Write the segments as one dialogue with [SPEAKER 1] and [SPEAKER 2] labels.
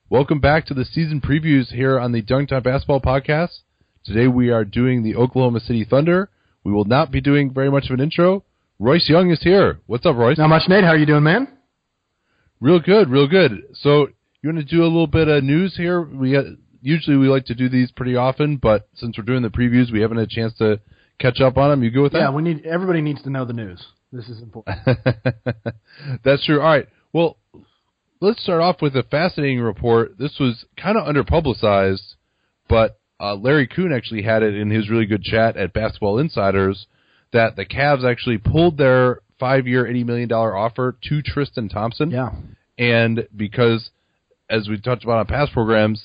[SPEAKER 1] Welcome back to the season previews here on the Dunk Time Basketball Podcast. Today we are doing the Oklahoma City Thunder. We will not be doing very much of an intro. Royce Young is here. What's up, Royce?
[SPEAKER 2] Not much, Nate. How are you doing, man?
[SPEAKER 1] Real good, real good. So you want to do a little bit of news here? Usually we like to do these pretty often, but since we're doing the previews, we haven't had a chance to catch up on them. You good with that?
[SPEAKER 2] Yeah, everybody needs to know the news. This is important.
[SPEAKER 1] That's true. All right. Well, let's start off with a fascinating report. This was kind of underpublicized, but Larry Kuhn actually had it in his really good chat at Basketball Insiders that the Cavs actually pulled their 5-year, $80 million offer to Tristan Thompson.
[SPEAKER 2] Yeah.
[SPEAKER 1] And because, as we talked about on past programs,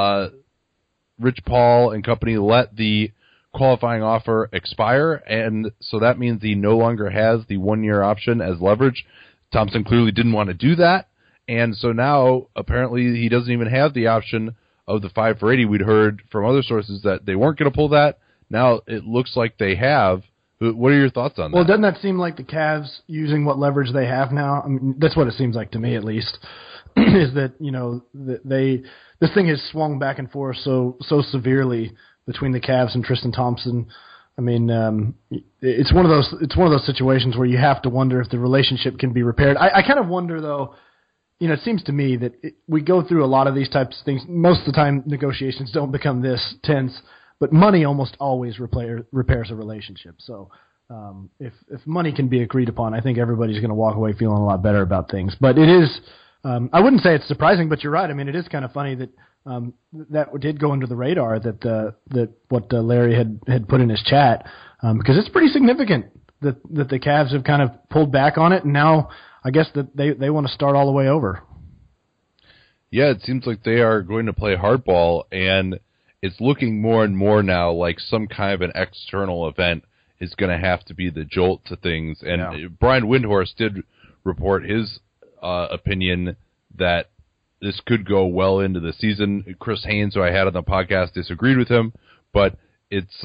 [SPEAKER 1] Rich Paul and company let the qualifying offer expire, and so that means he no longer has the 1-year option as leverage. Thompson clearly didn't want to do that, and so now apparently he doesn't even have the option of the 5 for 80. We'd heard from other sources that they weren't going to pull that. Now it looks like they have. What are your thoughts on that?
[SPEAKER 2] Well, doesn't that seem like the Cavs using what leverage they have now? I mean, that's what it seems like to me, at least, is that, you know, this thing has swung back and forth so severely between the Cavs and Tristan Thompson. I mean, it's one of those situations where you have to wonder if the relationship can be repaired. I kind of wonder, though. You know, it seems to me that we go through a lot of these types of things. Most of the time, negotiations don't become this tense, but money almost always repairs a relationship. So if money can be agreed upon, I think everybody's going to walk away feeling a lot better about things. But it is, I wouldn't say it's surprising, but you're right. I mean, it is kind of funny that that did go under the radar, that what Larry had put in his chat, because it's pretty significant that the Cavs have kind of pulled back on it, and now I guess that they want to start all the way over.
[SPEAKER 1] Yeah, it seems like they are going to play hardball, and it's looking more and more now like some kind of an external event is going to have to be the jolt to things. And yeah. Brian Windhorst did report his opinion that this could go well into the season. Chris Haynes, who I had on the podcast, disagreed with him, but it's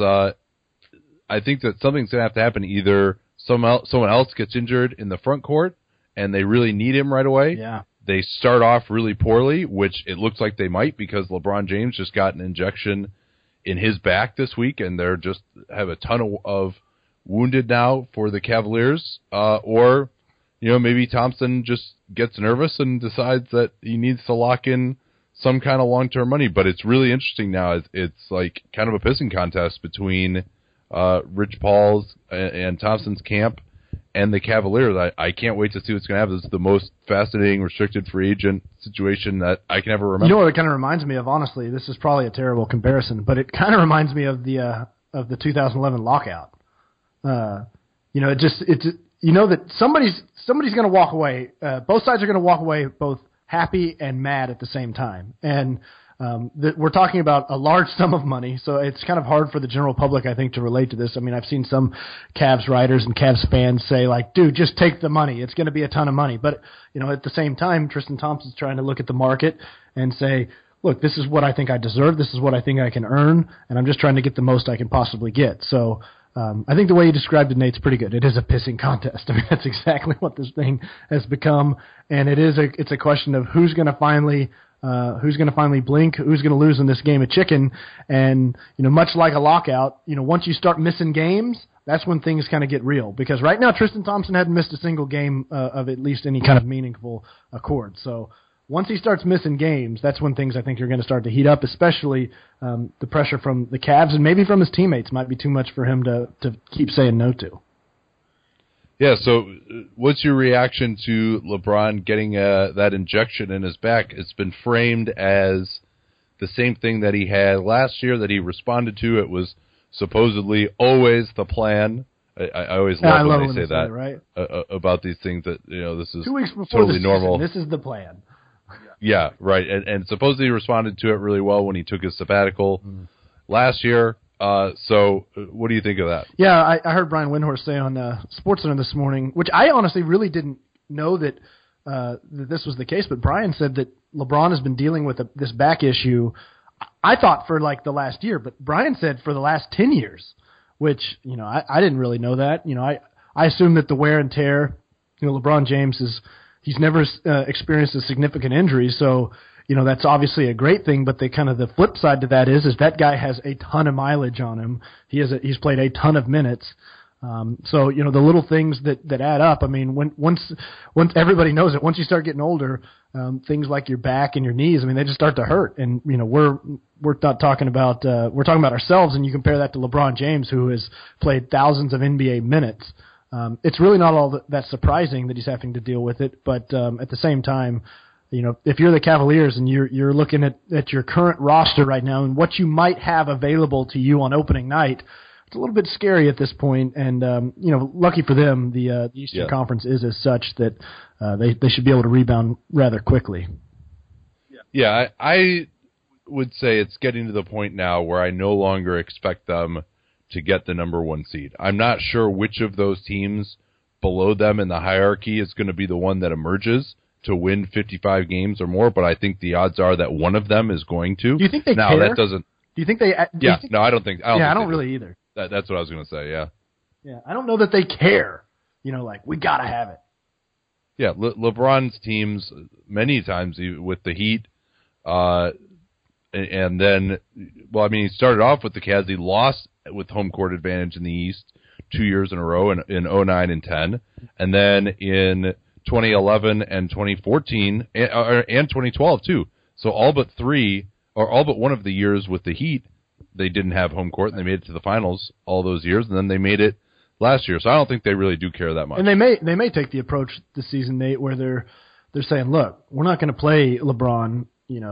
[SPEAKER 1] I think that something's going to have to happen. Either someone else gets injured in the front court and they really need him right away.
[SPEAKER 2] Yeah.
[SPEAKER 1] They start off really poorly, which it looks like they might because LeBron James just got an injection in his back this week, and they're just have a ton of wounded now for the Cavaliers. Or, you know, maybe Thompson just gets nervous and decides that he needs to lock in some kind of long-term money. But it's really interesting now. It's like kind of a pissing contest between Rich Paul's and Thompson's camp and the Cavaliers. I can't wait to see what's going to happen. This is the most fascinating restricted free agent situation that I can ever remember.
[SPEAKER 2] You know what it kind of reminds me of, honestly? This is probably a terrible comparison, but it kind of reminds me of the 2011 lockout. You know, it's you know that somebody's going to walk away. Both sides are going to walk away both happy and mad at the same time, and we're talking about a large sum of money, so it's kind of hard for the general public, I think, to relate to this. I mean, I've seen some Cavs writers and Cavs fans say, like, dude, just take the money. It's going to be a ton of money. But, you know, at the same time, Tristan Thompson's trying to look at the market and say, look, this is what I think I deserve. This is what I think I can earn, and I'm just trying to get the most I can possibly get. So I think the way you described it, Nate's pretty good. It is a pissing contest. I mean, that's exactly what this thing has become, and it's a question of who's going to finally blink, who's going to lose in this game of chicken. And, you know, much like a lockout, you know, once you start missing games, that's when things kind of get real. Because right now, Tristan Thompson hadn't missed a single game of at least any kind of meaningful accord. So once he starts missing games, that's when things, I think, are going to start to heat up, especially the pressure from the Cavs and maybe from his teammates might be too much for him to keep saying no to.
[SPEAKER 1] Yeah, so what's your reaction to LeBron getting that injection in his back? It's been framed as the same thing that he had last year that he responded to. It was supposedly always the plan. I always love when they say that,
[SPEAKER 2] right?
[SPEAKER 1] About these things, that, you know, this is
[SPEAKER 2] 2 weeks before
[SPEAKER 1] totally
[SPEAKER 2] the
[SPEAKER 1] normal.
[SPEAKER 2] Season, this is the plan.
[SPEAKER 1] Yeah, right. And supposedly he responded to it really well when he took his sabbatical last year. So what do you think of that?
[SPEAKER 2] Yeah, I heard Brian Windhorst say on SportsCenter this morning, which I honestly really didn't know that this was the case, but Brian said that LeBron has been dealing with this back issue, I thought for like the last year, but Brian said for the last 10 years, which, you know, I didn't really know that. You know, I assume that the wear and tear, you know, LeBron James he's never experienced a significant injury, so that's obviously a great thing, but the flip side to that is that guy has a ton of mileage on him. He's played a ton of minutes. So the little things that add up. I mean, once everybody knows it, once you start getting older, things like your back and your knees, I mean, they just start to hurt. And we're not talking about we're talking about ourselves. And you compare that to LeBron James, who has played thousands of NBA minutes. It's really not all that surprising that he's having to deal with it. But at the same time, if you're the Cavaliers and you're looking at your current roster right now and what you might have available to you on opening night, it's a little bit scary at this point, and lucky for them, the Eastern Conference is as such that they should be able to rebound rather quickly.
[SPEAKER 1] Yeah, I would say it's getting to the point now where I no longer expect them to get the number 1 seed. I'm not sure which of those teams below them in the hierarchy is going to be the one that emerges to win 55 games or more, but I think the odds are that one of them is going to.
[SPEAKER 2] Do you think they
[SPEAKER 1] now,
[SPEAKER 2] care?
[SPEAKER 1] That doesn't.
[SPEAKER 2] Do you think they?
[SPEAKER 1] No, I don't think. I don't
[SPEAKER 2] really either.
[SPEAKER 1] That's what I was going to say. Yeah.
[SPEAKER 2] Yeah, I don't know that they care. Like we gotta have it.
[SPEAKER 1] Yeah, LeBron's teams many times with the Heat, and then, well, I mean, he started off with the Cavs. He lost with home court advantage in the East 2 years in a row in 09 and 10, and then in 2011 and 2014 and 2012 too. So all but one of the years with the Heat, they didn't have home court, and they made it to the finals all those years, and then they made it last year. So I don't think they really do care that much.
[SPEAKER 2] And they may take the approach this season, Nate, where they're saying, look, we're not going to play LeBron,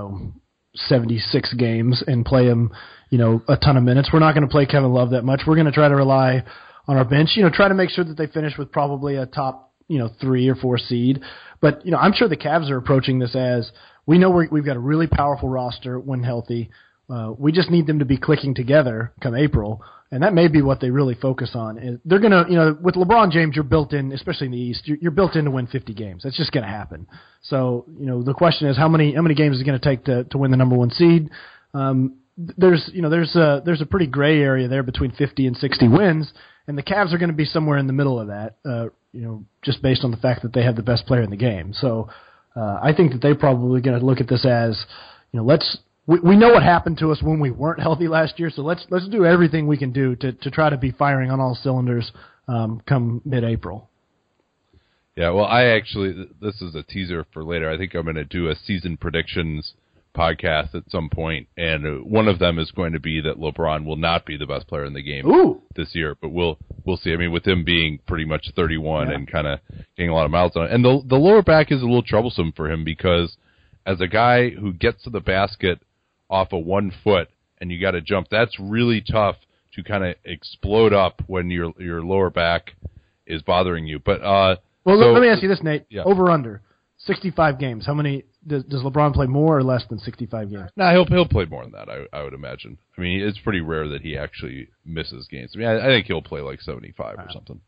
[SPEAKER 2] 76 games and play him, a ton of minutes. We're not going to play Kevin Love that much. We're going to try to rely on our bench, try to make sure that they finish with probably a top, 3 or 4 seed. But, I'm sure the Cavs are approaching this as we know we've got a really powerful roster when healthy. We just need them to be clicking together come April, and that may be what they really focus on. They're going to, with LeBron James, you're built in, especially in the East, you're built in to win 50 games. That's just going to happen. So, the question is how many games is it going to take to win the number 1 seed? There's a pretty gray area there between 50 and 60 wins, and the Cavs are going to be somewhere in the middle of that, just based on the fact that they have the best player in the game. So, I think that they're probably going to look at this as, we know what happened to us when we weren't healthy last year, so let's do everything we can do to try to be firing on all cylinders come mid-April.
[SPEAKER 1] Yeah, well, this is a teaser for later. I think I'm going to do a season predictions podcast at some point, and one of them is going to be that LeBron will not be the best player in the game this year, but we'll see. I mean, with him being pretty much 31 and kind of getting a lot of miles on it. And the lower back is a little troublesome for him because as a guy who gets to the basket off of 1 foot and you got to jump, that's really tough to kind of explode up when your lower back is bothering you. But
[SPEAKER 2] let me ask you this, Nate.
[SPEAKER 1] Yeah.
[SPEAKER 2] Over under 65 games. How many does LeBron play more or less than 65 games?
[SPEAKER 1] No, he'll play more than that. I would imagine. I mean, it's pretty rare that he actually misses games. I mean, I think he'll play like 75 or something.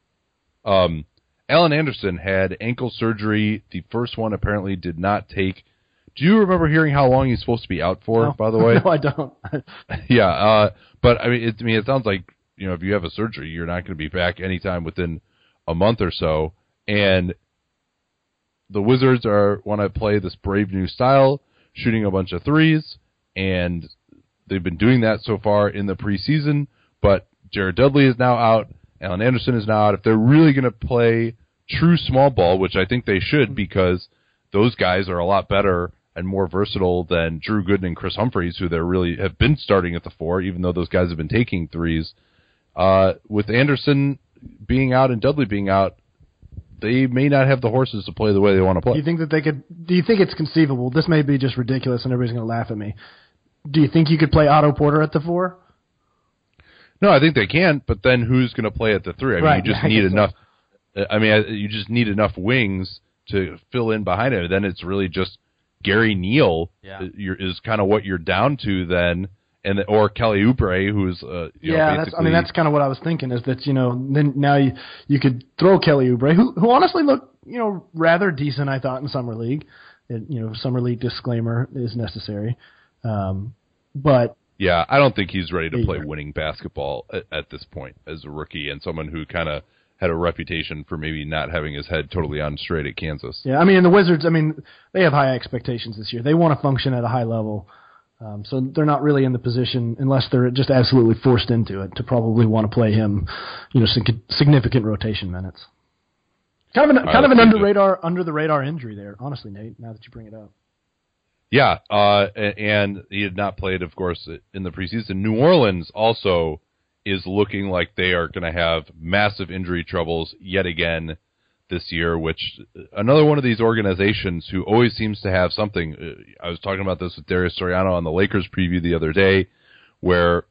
[SPEAKER 1] Alan Anderson had ankle surgery. The first one apparently did not take. Do you remember hearing how long he's supposed to be out for,
[SPEAKER 2] No.
[SPEAKER 1] by the way?
[SPEAKER 2] No, I don't.
[SPEAKER 1] Yeah, but I mean, it sounds like, if you have a surgery, you're not going to be back anytime within a month or so. And the Wizards want to play this brave new style, shooting a bunch of threes, and they've been doing that so far in the preseason. But Jared Dudley is now out. Alan Anderson is now out. If they're really going to play true small ball, which I think they should, because those guys are a lot better and more versatile than Drew Gooden and Chris Humphries, who they really have been starting at the 4, even though those guys have been taking threes. With Anderson being out and Dudley being out, they may not have the horses to play the way they want to play.
[SPEAKER 2] Do you think that they could? Do you think it's conceivable? This may be just ridiculous, and everybody's going to laugh at me. Do you think you could play Otto Porter at the 4?
[SPEAKER 1] No, I think they can, but then who's going to play at the 3? I mean, you just need enough. I mean, you just need enough wings to fill in behind him. Then it's really just Gary Neal is kind of what you're down to then, or Kelly Oubre, who's
[SPEAKER 2] that's kind of what I was thinking is that then now you could throw Kelly Oubre, who honestly looked rather decent, I thought, in summer league. Summer league disclaimer is necessary, but.
[SPEAKER 1] Yeah, I don't think he's ready to play winning basketball at this point as a rookie and someone who kind of had a reputation for maybe not having his head totally on straight at Kansas.
[SPEAKER 2] Yeah, I mean, and the Wizards, I mean, they have high expectations this year. They want to function at a high level. So they're not really in the position, unless they're just absolutely forced into it, to probably want to play him, significant rotation minutes. Kind of an under the radar injury there, honestly, Nate. Now that you bring it up.
[SPEAKER 1] Yeah, and he had not played, of course, in the preseason. New Orleans also is looking like they are going to have massive injury troubles yet again this year, which another one of these organizations who always seems to have something. I was talking about this with Darius Soriano on the Lakers preview the other day, where,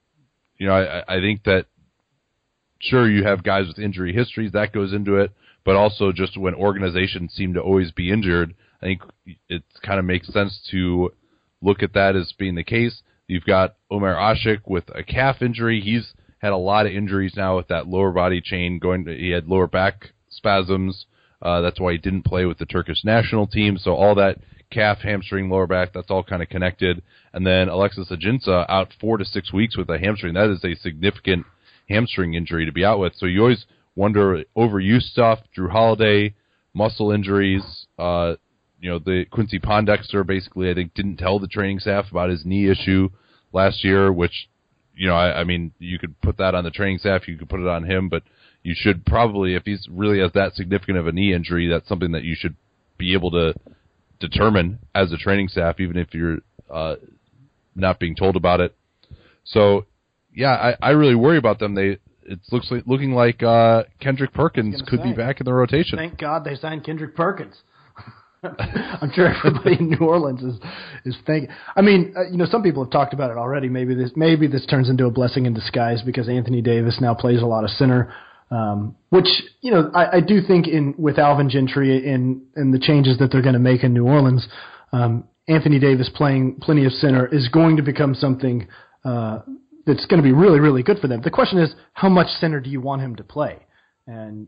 [SPEAKER 1] I think that sure you have guys with injury histories, that goes into it, but also just when organizations seem to always be injured, I think it kind of makes sense to look at that as being the case. You've got Omer Asik with a calf injury. He's had a lot of injuries now with that lower body chain he had lower back spasms. That's why he didn't play with the Turkish national team. So all that calf, hamstring, lower back, that's all kind of connected. And then Alexis Ajinça out 4 to 6 weeks with a hamstring. That is a significant hamstring injury to be out with. So you always wonder, overuse stuff, Drew Holiday, muscle injuries. The Quincy Pondexter basically, I think, didn't tell the training staff about his knee issue last year, which, I mean, you could put that on the training staff, you could put it on him, but you should probably, if he's really has that significant of a knee injury, that's something that you should be able to determine as a training staff, even if you're not being told about it. So, yeah, I really worry about them. It's looking like Kendrick Perkins could be back in the rotation.
[SPEAKER 2] Thank God they signed Kendrick Perkins. I'm sure everybody in New Orleans is thinking. I mean, some people have talked about it already. Maybe this turns into a blessing in disguise because Anthony Davis now plays a lot of center, which I do think with Alvin Gentry and the changes that they're going to make in New Orleans, Anthony Davis playing plenty of center is going to become something that's going to be really, really good for them. The question is, how much center do you want him to play? And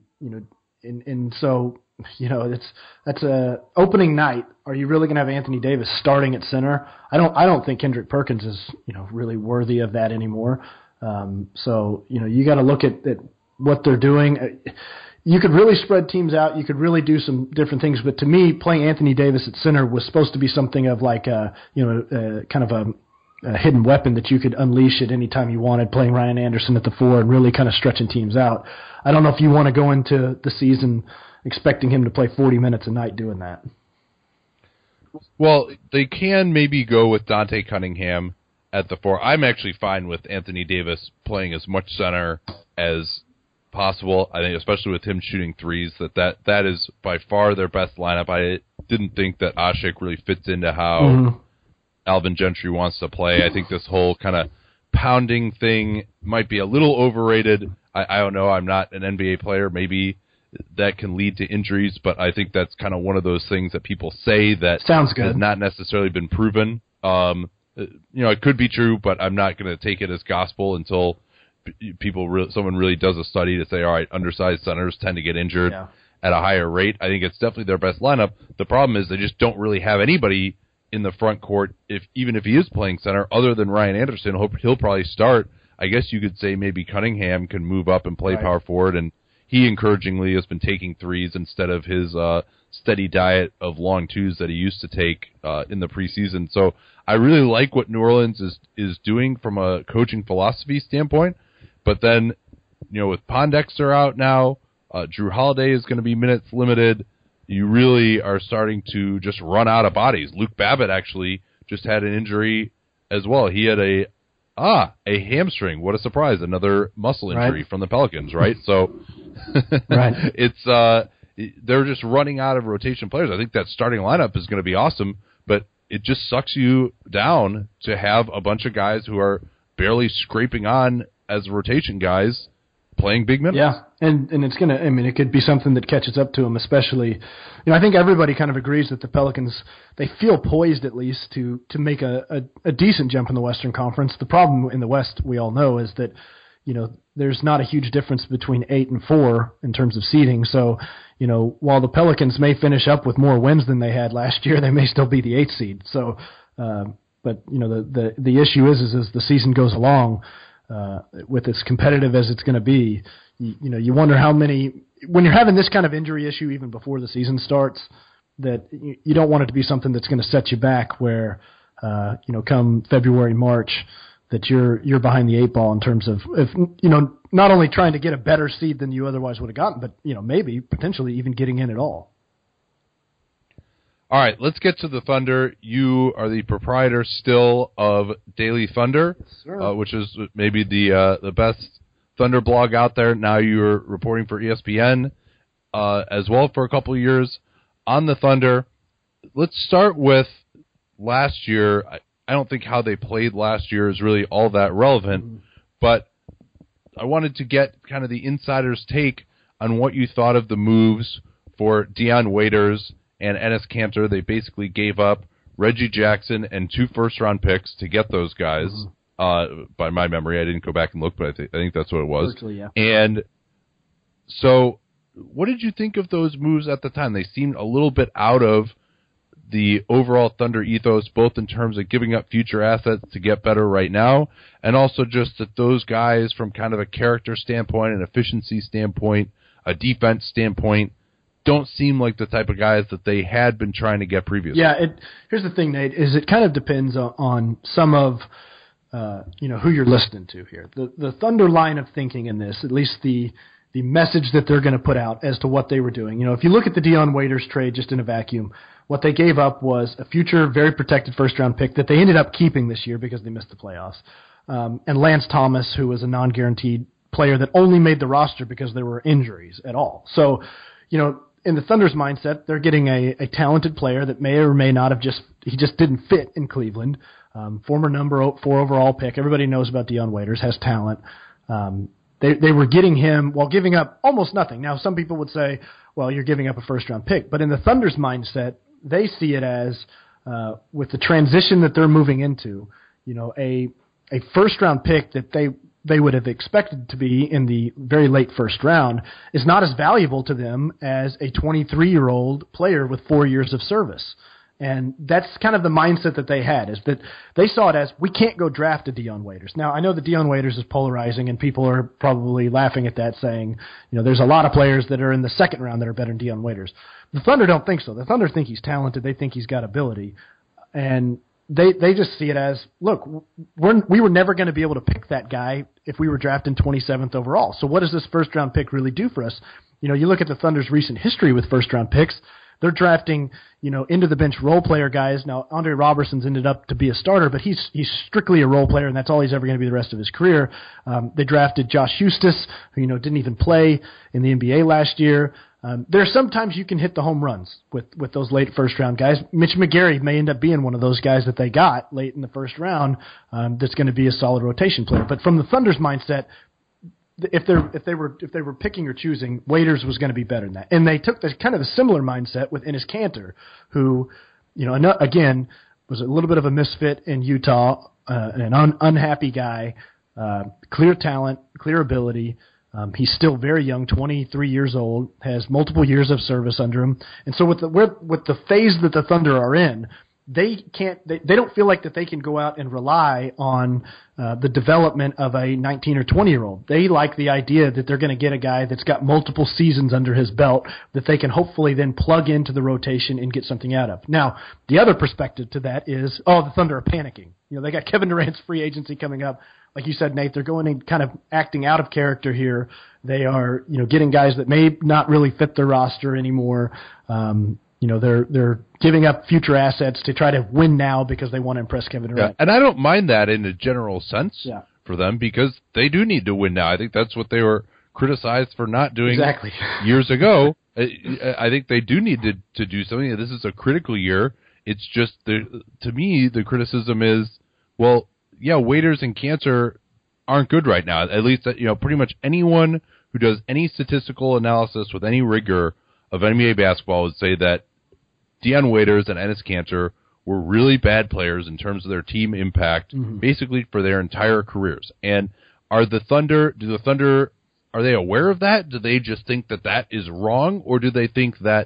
[SPEAKER 2] so. That's a opening night. Are you really going to have Anthony Davis starting at center? I don't think Kendrick Perkins is, really worthy of that anymore. So, you got to look at what they're doing. You could really spread teams out. You could really do some different things. But to me, playing Anthony Davis at center was supposed to be something of like kind of a hidden weapon that you could unleash at any time you wanted, playing Ryan Anderson at the 4 and really kind of stretching teams out. I don't know if you want to go into the season expecting him to play 40 minutes a night doing that.
[SPEAKER 1] Well, they can maybe go with Dante Cunningham at the 4. I'm actually fine with Anthony Davis playing as much center as possible. I think especially with him shooting threes, that is by far their best lineup. I didn't think that Asik really fits into how Alvin Gentry wants to play. I think this whole kind of pounding thing might be a little overrated. I don't know. I'm not an NBA player. Maybe that can lead to injuries, but I think that's kind of one of those things that people say that
[SPEAKER 2] sounds good.
[SPEAKER 1] Has not necessarily been proven. It could be true, but I'm not going to take it as gospel until someone really does a study to say, all right, undersized centers tend to get injured at a higher rate. I think it's definitely their best lineup. The problem is they just don't really have anybody in the front court, even if he is playing center, other than Ryan Anderson. He'll probably start. I guess you could say maybe Cunningham can move up and play power forward, and he encouragingly has been taking threes instead of his steady diet of long twos that he used to take in the preseason. So I really like what New Orleans is doing from a coaching philosophy standpoint. But then, with Pondexter out now, Drew Holiday is going to be minutes limited. You really are starting to just run out of bodies. Luke Babbitt actually just had an injury as well. He had a hamstring. What a surprise. Another muscle injury from the Pelicans, right? So it's they're just running out of rotation players. I think that starting lineup is going to be awesome, but it just sucks you down to have a bunch of guys who are barely scraping on as rotation guys playing big minutes. Yeah,
[SPEAKER 2] and it's going to, it could be something that catches up to them, especially, I think everybody kind of agrees that the Pelicans, they feel poised at least to make a decent jump in the Western Conference. The problem in the West, we all know, is that, there's not a huge difference between 8 and 4 in terms of seeding. So, while the Pelicans may finish up with more wins than they had last year, they may still be the 8th seed. So, but the issue is as the season goes along, with as competitive as it's going to be, you wonder how many, when you're having this kind of injury issue even before the season starts, that you don't want it to be something that's going to set you back where, come February, March, that you're behind the eight ball in terms of, not only trying to get a better seed than you otherwise would have gotten, but, maybe potentially even getting in at all.
[SPEAKER 1] All right, let's get to the Thunder. You are the proprietor still of Daily Thunder,
[SPEAKER 2] yes,
[SPEAKER 1] which is maybe the best Thunder blog out there. Now you're reporting for ESPN as well for a couple of years on the Thunder. Let's start with last year. I don't think how they played last year is really all that relevant, but I wanted to get kind of the insider's take on what you thought of the moves for Dion Waiters and Enes Kanter. They basically gave up Reggie Jackson and 2 first-round picks to get those guys. By my memory, I didn't go back and look, but I think that's what it was.
[SPEAKER 2] Virtually, yeah.
[SPEAKER 1] And so what did you think of those moves at the time? They seemed a little bit out of the overall Thunder ethos, both in terms of giving up future assets to get better right now, and also just that those guys from kind of a character standpoint, an efficiency standpoint, a defense standpoint, don't seem like the type of guys that they had been trying to get previously.
[SPEAKER 2] Yeah, here's the thing, Nate, is it kind of depends on some of who you're listening to here. The Thunder line of thinking in this, at least the message that they're going to put out as to what they were doing. If you look at the Dion Waiters trade just in a vacuum, what they gave up was a future very protected first-round pick that they ended up keeping this year because they missed the playoffs, and Lance Thomas, who was a non-guaranteed player that only made the roster because there were injuries at all. So, in the Thunder's mindset, they're getting a talented player that may or may not have he just didn't fit in Cleveland. Former number 4 overall pick. Everybody knows about Dion Waiters, has talent. They were getting him while giving up almost nothing. Now, some people would say, well, you're giving up a first-round pick. But in the Thunder's mindset, they see it as, with the transition that they're moving into, a first-round pick that they would have expected to be in the very late first round is not as valuable to them as a 23-year-old player with 4 years of service. And that's kind of the mindset that they had, is that they saw it as, we can't go draft a Dion Waiters. Now, I know that Dion Waiters is polarizing, and people are probably laughing at that, saying, there's a lot of players that are in the second round that are better than Dion Waiters. The Thunder don't think so. The Thunder think he's talented. They think he's got ability. And they just see it as, look, we were never going to be able to pick that guy if we were drafting 27th overall. So what does this first-round pick really do for us? You look at the Thunder's recent history with first-round picks. They're drafting, into the bench role player guys. Now, Andre Robertson's ended up to be a starter, but he's strictly a role player, and that's all he's ever going to be the rest of his career. They drafted Josh Huestis, who, didn't even play in the NBA last year. There are sometimes you can hit the home runs with those late first-round guys. Mitch McGary may end up being one of those guys that they got late in the first round that's going to be a solid rotation player. But from the Thunder's mindset, if they were picking or choosing, Waiters was going to be better than that. And they took this kind of a similar mindset with Enes Kanter, who, again, was a little bit of a misfit in Utah, an unhappy guy, clear talent, clear ability. He's still very young, 23 years old, has multiple years of service under him. And so with the phase that the Thunder are in, they don't feel like that they can go out and rely on the development of a 19 or 20-year-old. They like the idea that they're going to get a guy that's got multiple seasons under his belt that they can hopefully then plug into the rotation and get something out of. Now, the other perspective to that is, the Thunder are panicking. They got Kevin Durant's free agency coming up. Like you said, Nate, they're going and kind of acting out of character here. They are, getting guys that may not really fit their roster anymore. They're giving up future assets to try to win now because they want to impress Kevin Durant.
[SPEAKER 1] Yeah, and I don't mind that in a general sense for them, because they do need to win now. I think that's what they were criticized for not doing years ago. I think they do need to do something. This is a critical year. It's just, to me, the criticism is, well, yeah, Waiters and Kanter aren't good right now. At least, pretty much anyone who does any statistical analysis with any rigor of NBA basketball would say that Dion Waiters and Enes Kanter were really bad players in terms of their team impact, basically for their entire careers. And are the Thunder are they aware of that? Do they just think that is wrong, or do they think that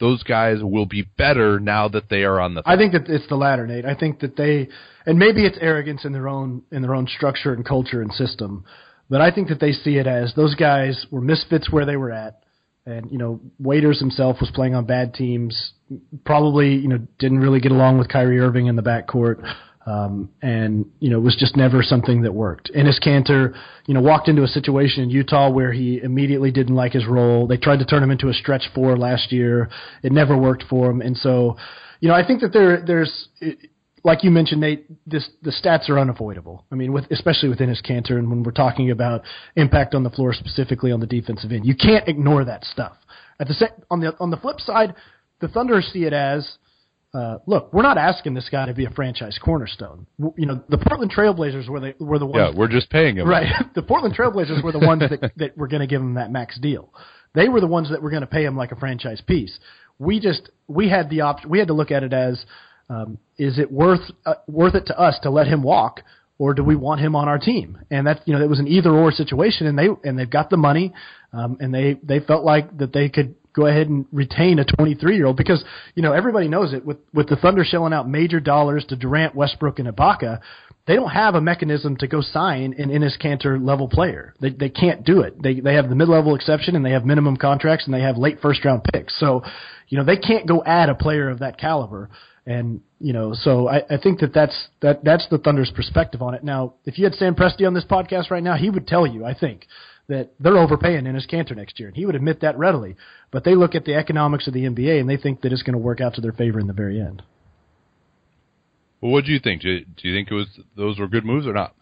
[SPEAKER 1] those guys will be better now that they are on the field?
[SPEAKER 2] I think that it's the latter, Nate. I think that and maybe it's arrogance in their own structure and culture and system, but I think that they see it as those guys were misfits where they were at. And, Waiters himself was playing on bad teams, probably, didn't really get along with Kyrie Irving in the backcourt. And it was just never something that worked. Enes Kanter, walked into a situation in Utah where he immediately didn't like his role. They tried to turn him into a stretch four last year. It never worked for him. And so, I think that there's, like you mentioned, Nate, the stats are unavoidable. I mean, especially with Enes Kanter, and when we're talking about impact on the floor, specifically on the defensive end, you can't ignore that stuff. On the flip side, the Thunder see it as, look, we're not asking this guy to be a franchise cornerstone. The Portland Trailblazers were the ones. Yeah,
[SPEAKER 1] we're just paying him.
[SPEAKER 2] Right. The Portland Trailblazers were the ones that were going to give him that max deal. They were the ones that were going to pay him like a franchise piece. We had the option. We had to look at it as, is it worth it to us to let him walk, or do we want him on our team? And that it was an either or situation, and they've got the money, and they felt like that they could go ahead and retain a 23-year-old because everybody knows it with the Thunder shelling out major dollars to Durant, Westbrook, and Ibaka. They don't have a mechanism to go sign an Enes Kanter level player. They can't do it. They have the mid-level exception, and they have minimum contracts, and they have late first-round picks. So they can't go add a player of that caliber. And, so I think that's the Thunder's perspective on it. Now, if you had Sam Presti on this podcast right now, he would tell you, I think, that they're overpaying Enes Kanter next year, and he would admit that readily. But they look at the economics of the NBA, and they think that it's going to work out to their favor in the very end.
[SPEAKER 1] Well, what do you think? Do you think those were good moves or not?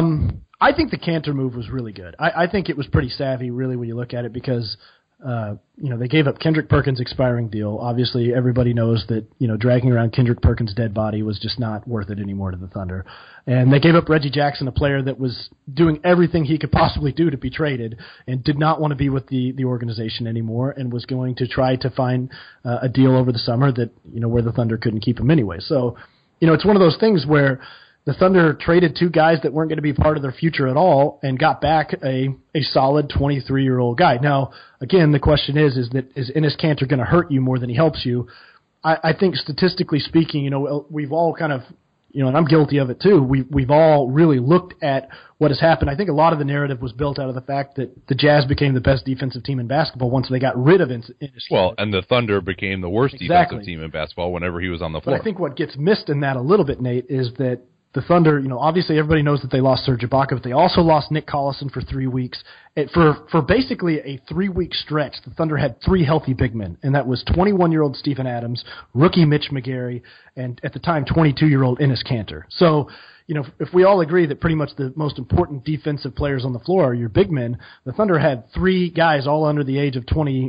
[SPEAKER 2] I think the Kanter move was really good. I think it was pretty savvy, really, when you look at it, because they gave up Kendrick Perkins' expiring deal. Obviously, everybody knows that, dragging around Kendrick Perkins' dead body was just not worth it anymore to the Thunder. And they gave up Reggie Jackson, a player that was doing everything he could possibly do to be traded and did not want to be with the organization anymore and was going to try to find a deal over the summer that, where the Thunder couldn't keep him anyway. So, it's one of those things where the Thunder traded two guys that weren't going to be part of their future at all and got back a solid 23-year-old guy. Now, again, the question is Enes Kanter going to hurt you more than he helps you? I think statistically speaking, we've all kind of, and I'm guilty of it too, we've all really looked at what has happened. I think a lot of the narrative was built out of the fact that the Jazz became the best defensive team in basketball once they got rid of Enes Kanter.
[SPEAKER 1] Well, and the Thunder became the worst defensive team in basketball whenever he was on the floor.
[SPEAKER 2] But I think what gets missed in that a little bit, Nate, is that the Thunder, obviously everybody knows that they lost Serge Ibaka, but they also lost Nick Collison for 3 weeks. For basically a 3-week stretch, the Thunder had 3 healthy big men, and that was 21-year-old Steven Adams, rookie Mitch McGary, and at the time 22-year-old Enes Kanter. So, if we all agree that pretty much the most important defensive players on the floor are your big men, the Thunder had 3 guys all under the age of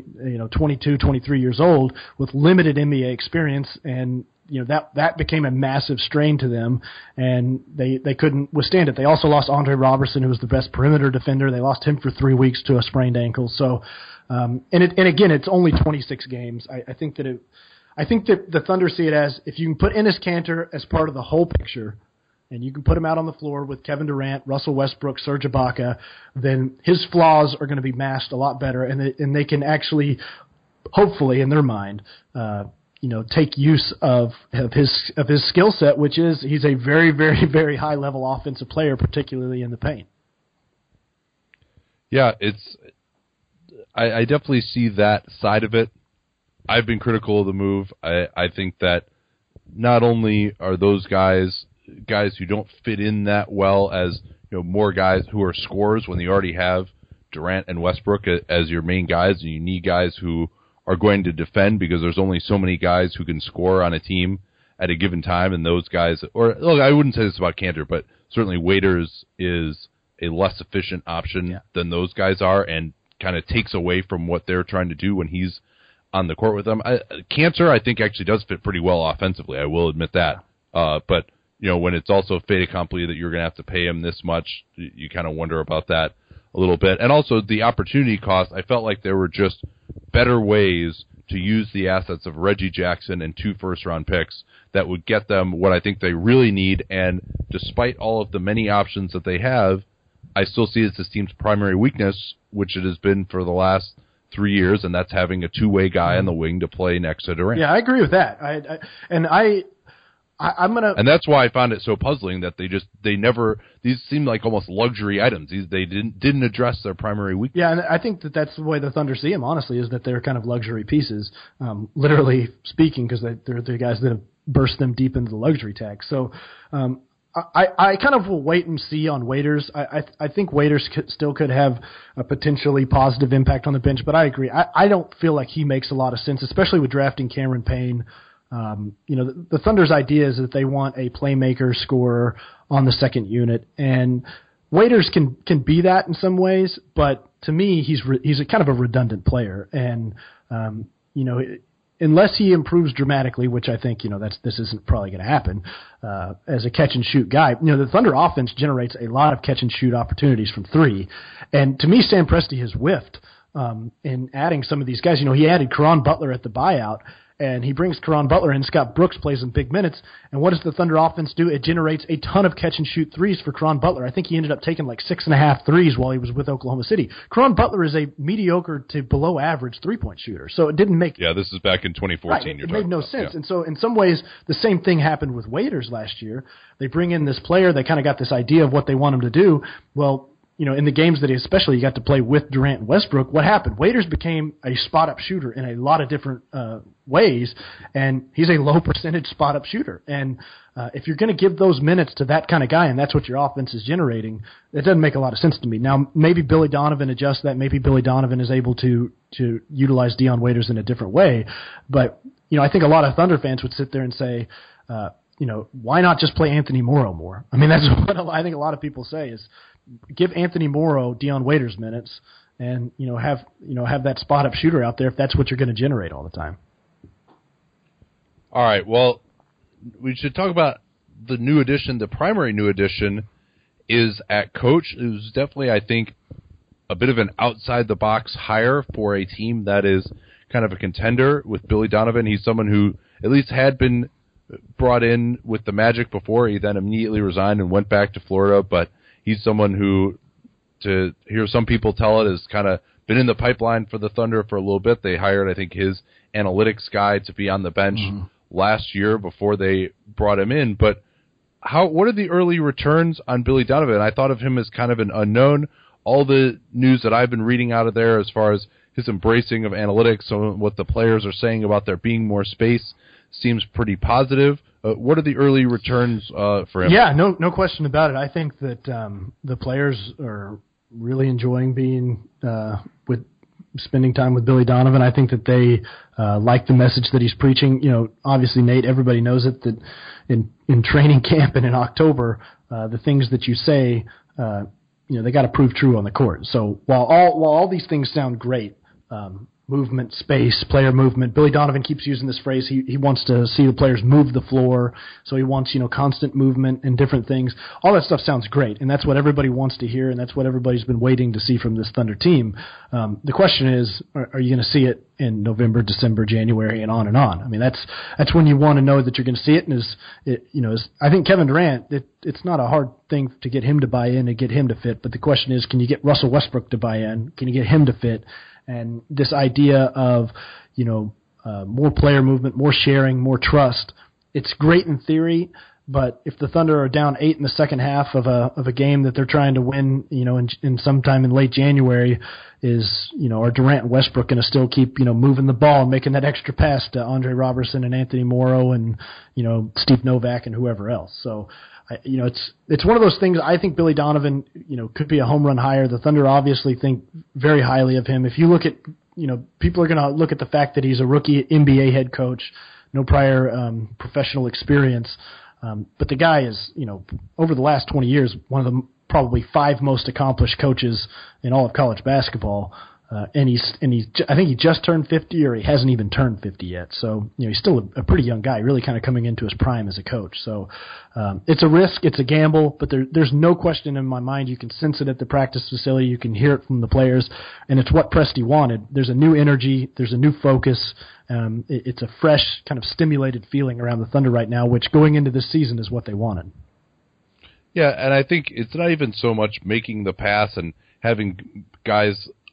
[SPEAKER 2] 22, 23 years old with limited NBA experience, and that became a massive strain to them, and they couldn't withstand it. They also lost Andre Robertson, who was the best perimeter defender. They lost him for 3 weeks to a sprained ankle. So, and again, it's only 26 games. I think that the Thunder see it as, if you can put Enes Kanter as part of the whole picture, and you can put him out on the floor with Kevin Durant, Russell Westbrook, Serge Ibaka, then his flaws are going to be masked a lot better, and they can actually, hopefully, in their mind, take use of his skill set, which is he's a very, very, very high level offensive player, particularly in the paint.
[SPEAKER 1] Yeah, I definitely see that side of it. I've been critical of the move. I think that not only are those guys who don't fit in that well as more guys who are scorers when you already have Durant and Westbrook as your main guys, and you need guys who are going to defend because there's only so many guys who can score on a team at a given time, and those guys, or look, I wouldn't say this about Kanter, but certainly Waiters is a less efficient option than those guys are, and kind of takes away from what they're trying to do when he's on the court with them. Kanter, I think, actually does fit pretty well offensively. I will admit that. But when it's also fait accompli that you're going to have to pay him this much, you kind of wonder about that a little bit. And also the opportunity cost, I felt like there were just better ways to use the assets of Reggie Jackson and 2 first-round picks that would get them what I think they really need. And despite all of the many options that they have, I still see it as this team's primary weakness, which it has been for the last 3 years, and that's having a two-way guy on the wing to play next to Durant.
[SPEAKER 2] Yeah, I agree with that. I'm gonna,
[SPEAKER 1] and that's why I found it so puzzling that they never, these seem like almost luxury items. They didn't address their primary weakness.
[SPEAKER 2] Yeah, and I think that's the way the Thunder see them. Honestly, is that they're kind of luxury pieces, literally speaking, because they're the guys that have burst them deep into the luxury tax. So I kind of will wait and see on Waiters. I think Waiters still could have a potentially positive impact on the bench, but I agree. I don't feel like he makes a lot of sense, especially with drafting Cameron Payne. The Thunder's idea is that they want a playmaker scorer on the second unit, and Waiters can be that in some ways, but to me, he's a kind of a redundant player, and unless he improves dramatically, which I think this isn't probably going to happen, as a catch and shoot guy. The Thunder offense generates a lot of catch and shoot opportunities from three, and to me, Sam Presti has whiffed in adding some of these guys. He added Caron Butler at the buyout, and he brings Caron Butler in. Scott Brooks plays in big minutes. And what does the Thunder offense do? It generates a ton of catch-and-shoot threes for Caron Butler. I think he ended up taking like 6.5 threes while he was with Oklahoma City. Caron Butler is a mediocre to below-average three-point shooter. So it didn't make...
[SPEAKER 1] Yeah, this is back in 2014.
[SPEAKER 2] Right, it made no sense. Yeah. And so in some ways, the same thing happened with Waiters last year. They bring in this player. They kind of got this idea of what they want him to do. Well... in the games that especially you got to play with Durant and Westbrook, what happened? Waiters became a spot-up shooter in a lot of different ways, and he's a low-percentage spot-up shooter. And if you're going to give those minutes to that kind of guy, and that's what your offense is generating, that doesn't make a lot of sense to me. Now, maybe Billy Donovan adjusts that. Maybe Billy Donovan is able to utilize Dion Waiters in a different way. But, I think a lot of Thunder fans would sit there and say, why not just play Anthony Morrow more? I mean, that's what I think a lot of people say is, give Anthony Morrow Dion Waiters minutes, and have that spot up shooter out there if that's what you're going to generate all the time.
[SPEAKER 1] All right. Well, we should talk about the new addition. The primary new addition is at coach. It was definitely, I think, a bit of an outside the box hire for a team that is kind of a contender with Billy Donovan. He's someone who at least had been brought in with the Magic before. He then immediately resigned and went back to Florida, but he's someone who, to hear some people tell it, has kind of been in the pipeline for the Thunder for a little bit. They hired, I think, his analytics guy to be on the bench last year before they brought him in. But what are the early returns on Billy Donovan? I thought of him as kind of an unknown. All the news that I've been reading out of there as far as his embracing of analytics, and what the players are saying about there being more space, seems pretty positive. What are the early returns for him?
[SPEAKER 2] Yeah, no question about it. I think that the players are really enjoying being spending time with Billy Donovan. I think that they like the message that he's preaching. Obviously, Nate, everybody knows it, that in training camp and in October, the things that you say, they got to prove true on the court. So while all these things sound great, movement, space, player movement. Billy Donovan keeps using this phrase. He wants to see the players move the floor, so he wants constant movement and different things. All that stuff sounds great, and that's what everybody wants to hear, and that's what everybody's been waiting to see from this Thunder team. The question is, are you going to see it in November, December, January, and on and on? I mean, that's when you want to know that you're going to see it. And I think Kevin Durant, it's not a hard thing to get him to buy in and get him to fit, but the question is, can you get Russell Westbrook to buy in? Can you get him to fit? And this idea of, more player movement, more sharing, more trust, it's great in theory, but if the Thunder are down 8 in the second half of a game that they're trying to win, in sometime in late January, are Durant and Westbrook going to still keep, moving the ball and making that extra pass to Andre Robertson and Anthony Morrow and, Steve Novak and whoever else? So, it's one of those things. I think Billy Donovan, could be a home run hire. The Thunder obviously think very highly of him. If you look at, people are going to look at the fact that he's a rookie NBA head coach, no prior professional experience. But the guy is, over the last 20 years, one of the probably 5 most accomplished coaches in all of college basketball. And I think he just turned 50, or he hasn't even turned 50 yet. So, he's still a pretty young guy, really kind of coming into his prime as a coach. So, it's a risk, it's a gamble, but there's no question in my mind. You can sense it at the practice facility. You can hear it from the players, and it's what Presti wanted. There's a new energy. There's a new focus. It's a fresh, kind of stimulated feeling around the Thunder right now, which going into this season is what they wanted.
[SPEAKER 1] Yeah, and I think it's not even so much making the pass and having guys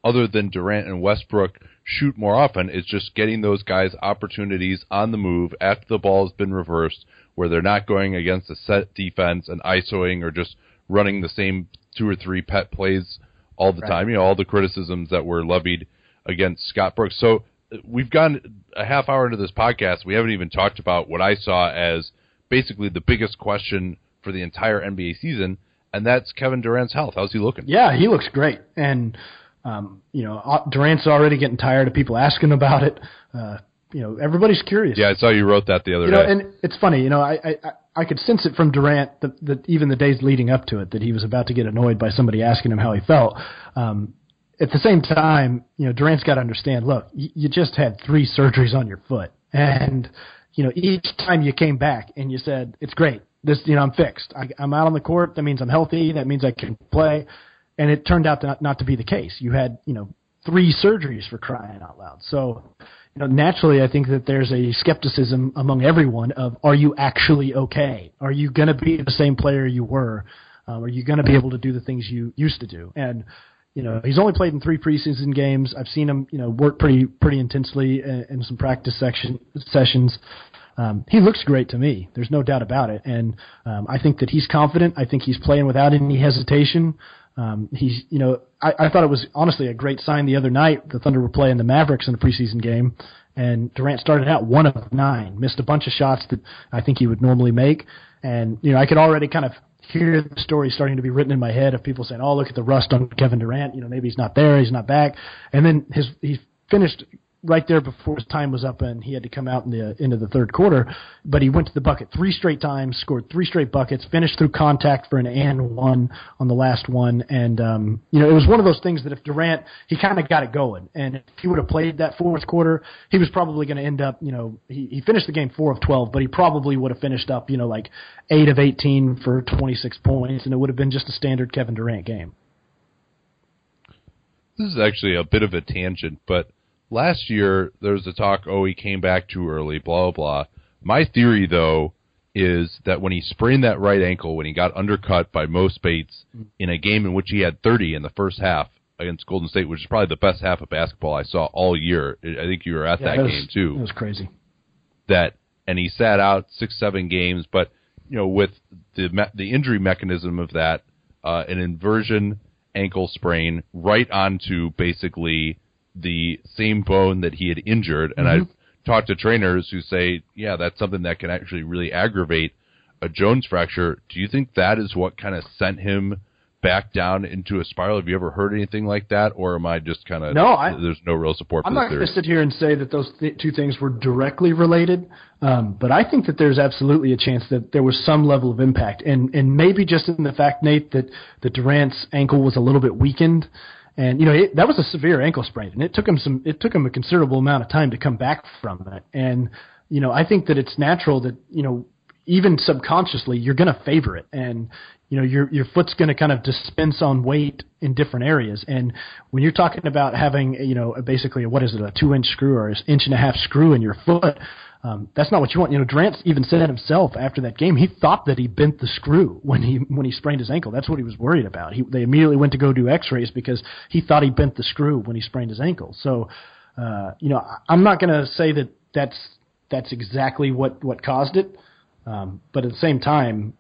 [SPEAKER 1] other than Durant and Westbrook, shoot more often. It's just getting those guys opportunities on the move after the ball has been reversed, where they're not going against a set defense and ISOing or just running the same 2 or 3 pet plays all the time. You know, all the criticisms that were levied against Scott Brooks. So we've gone a half hour into this podcast. We haven't even talked about what I saw as basically the biggest question for the entire NBA season, and that's Kevin Durant's health. How's he looking?
[SPEAKER 2] Yeah, he looks great. And, Durant's already getting tired of people asking about it. Everybody's curious.
[SPEAKER 1] Yeah, I saw you wrote that the other day.
[SPEAKER 2] And it's funny, I could sense it from Durant, even the days leading up to it, that he was about to get annoyed by somebody asking him how he felt. At the same time, Durant's got to understand, look, you just had 3 surgeries on your foot. And, each time you came back and you said, it's great. This, I'm fixed. I'm out on the court. That means I'm healthy. That means I can play. And it turned out not to be the case. You had, 3 surgeries, for crying out loud. So, naturally, I think that there's a skepticism among everyone of, are you actually okay? Are you going to be the same player you were? Are you going to be able to do the things you used to do? And, he's only played in 3 preseason games. I've seen him, work pretty intensely in some practice sessions. He looks great to me. There's no doubt about it. And I think that he's confident. I think he's playing without any hesitation. I thought it was honestly a great sign the other night. The Thunder were playing the Mavericks in a preseason game, and Durant started out 1 of 9, missed a bunch of shots that I think he would normally make. And, I could already kind of hear the story starting to be written in my head of people saying, oh, look at the rust on Kevin Durant. Maybe he's not there. He's not back. And then he finished right there before his time was up, and he had to come out in the end of the third quarter. But he went to the bucket 3 straight times, scored 3 straight buckets, finished through contact for an and one on the last one. And, it was one of those things that if Durant, he kind of got it going. And if he would have played that fourth quarter, he was probably going to end up, he finished the game 4 of 12, but he probably would have finished up, like 8 of 18 for 26 points, and it would have been just a standard Kevin Durant game.
[SPEAKER 1] This is actually a bit of a tangent, but last year, there was a talk, he came back too early, blah, blah, blah. My theory, though, is that when he sprained that right ankle, when he got undercut by Mo Spates in a game in which he had 30 in the first half against Golden State, which is probably the best half of basketball I saw all year. I think you were at that game, too.
[SPEAKER 2] It was crazy.
[SPEAKER 1] And he sat out 6-7 games, but, with the injury mechanism of that, an inversion ankle sprain right onto basically the same bone that he had injured, and I've talked to trainers who say, yeah, that's something that can actually really aggravate a Jones fracture. Do you think that is what kind of sent him back down into a spiral? Have you ever heard anything like that, or am I just kind of there's no real support for
[SPEAKER 2] I'm
[SPEAKER 1] the
[SPEAKER 2] not
[SPEAKER 1] theory?
[SPEAKER 2] going to sit here and say that those 2 things were directly related, but I think that there's absolutely a chance that there was some level of impact, and maybe just in the fact, Nate, that Durant's ankle was a little bit weakened. And that was a severe ankle sprain, and it took him a considerable amount of time to come back from it. And I think that it's natural that even subconsciously you're going to favor it, and your foot's going to kind of dispense on weight in different areas. And when you're talking about having basically a 2-inch screw or an 1.5-inch screw in your foot, that's not what you want. Durant even said himself after that game, he thought that he bent the screw when he sprained his ankle. That's what he was worried about. They immediately went to go do x-rays because he thought he bent the screw when he sprained his ankle. So, I'm not going to say that that's exactly what caused it. But at the same time,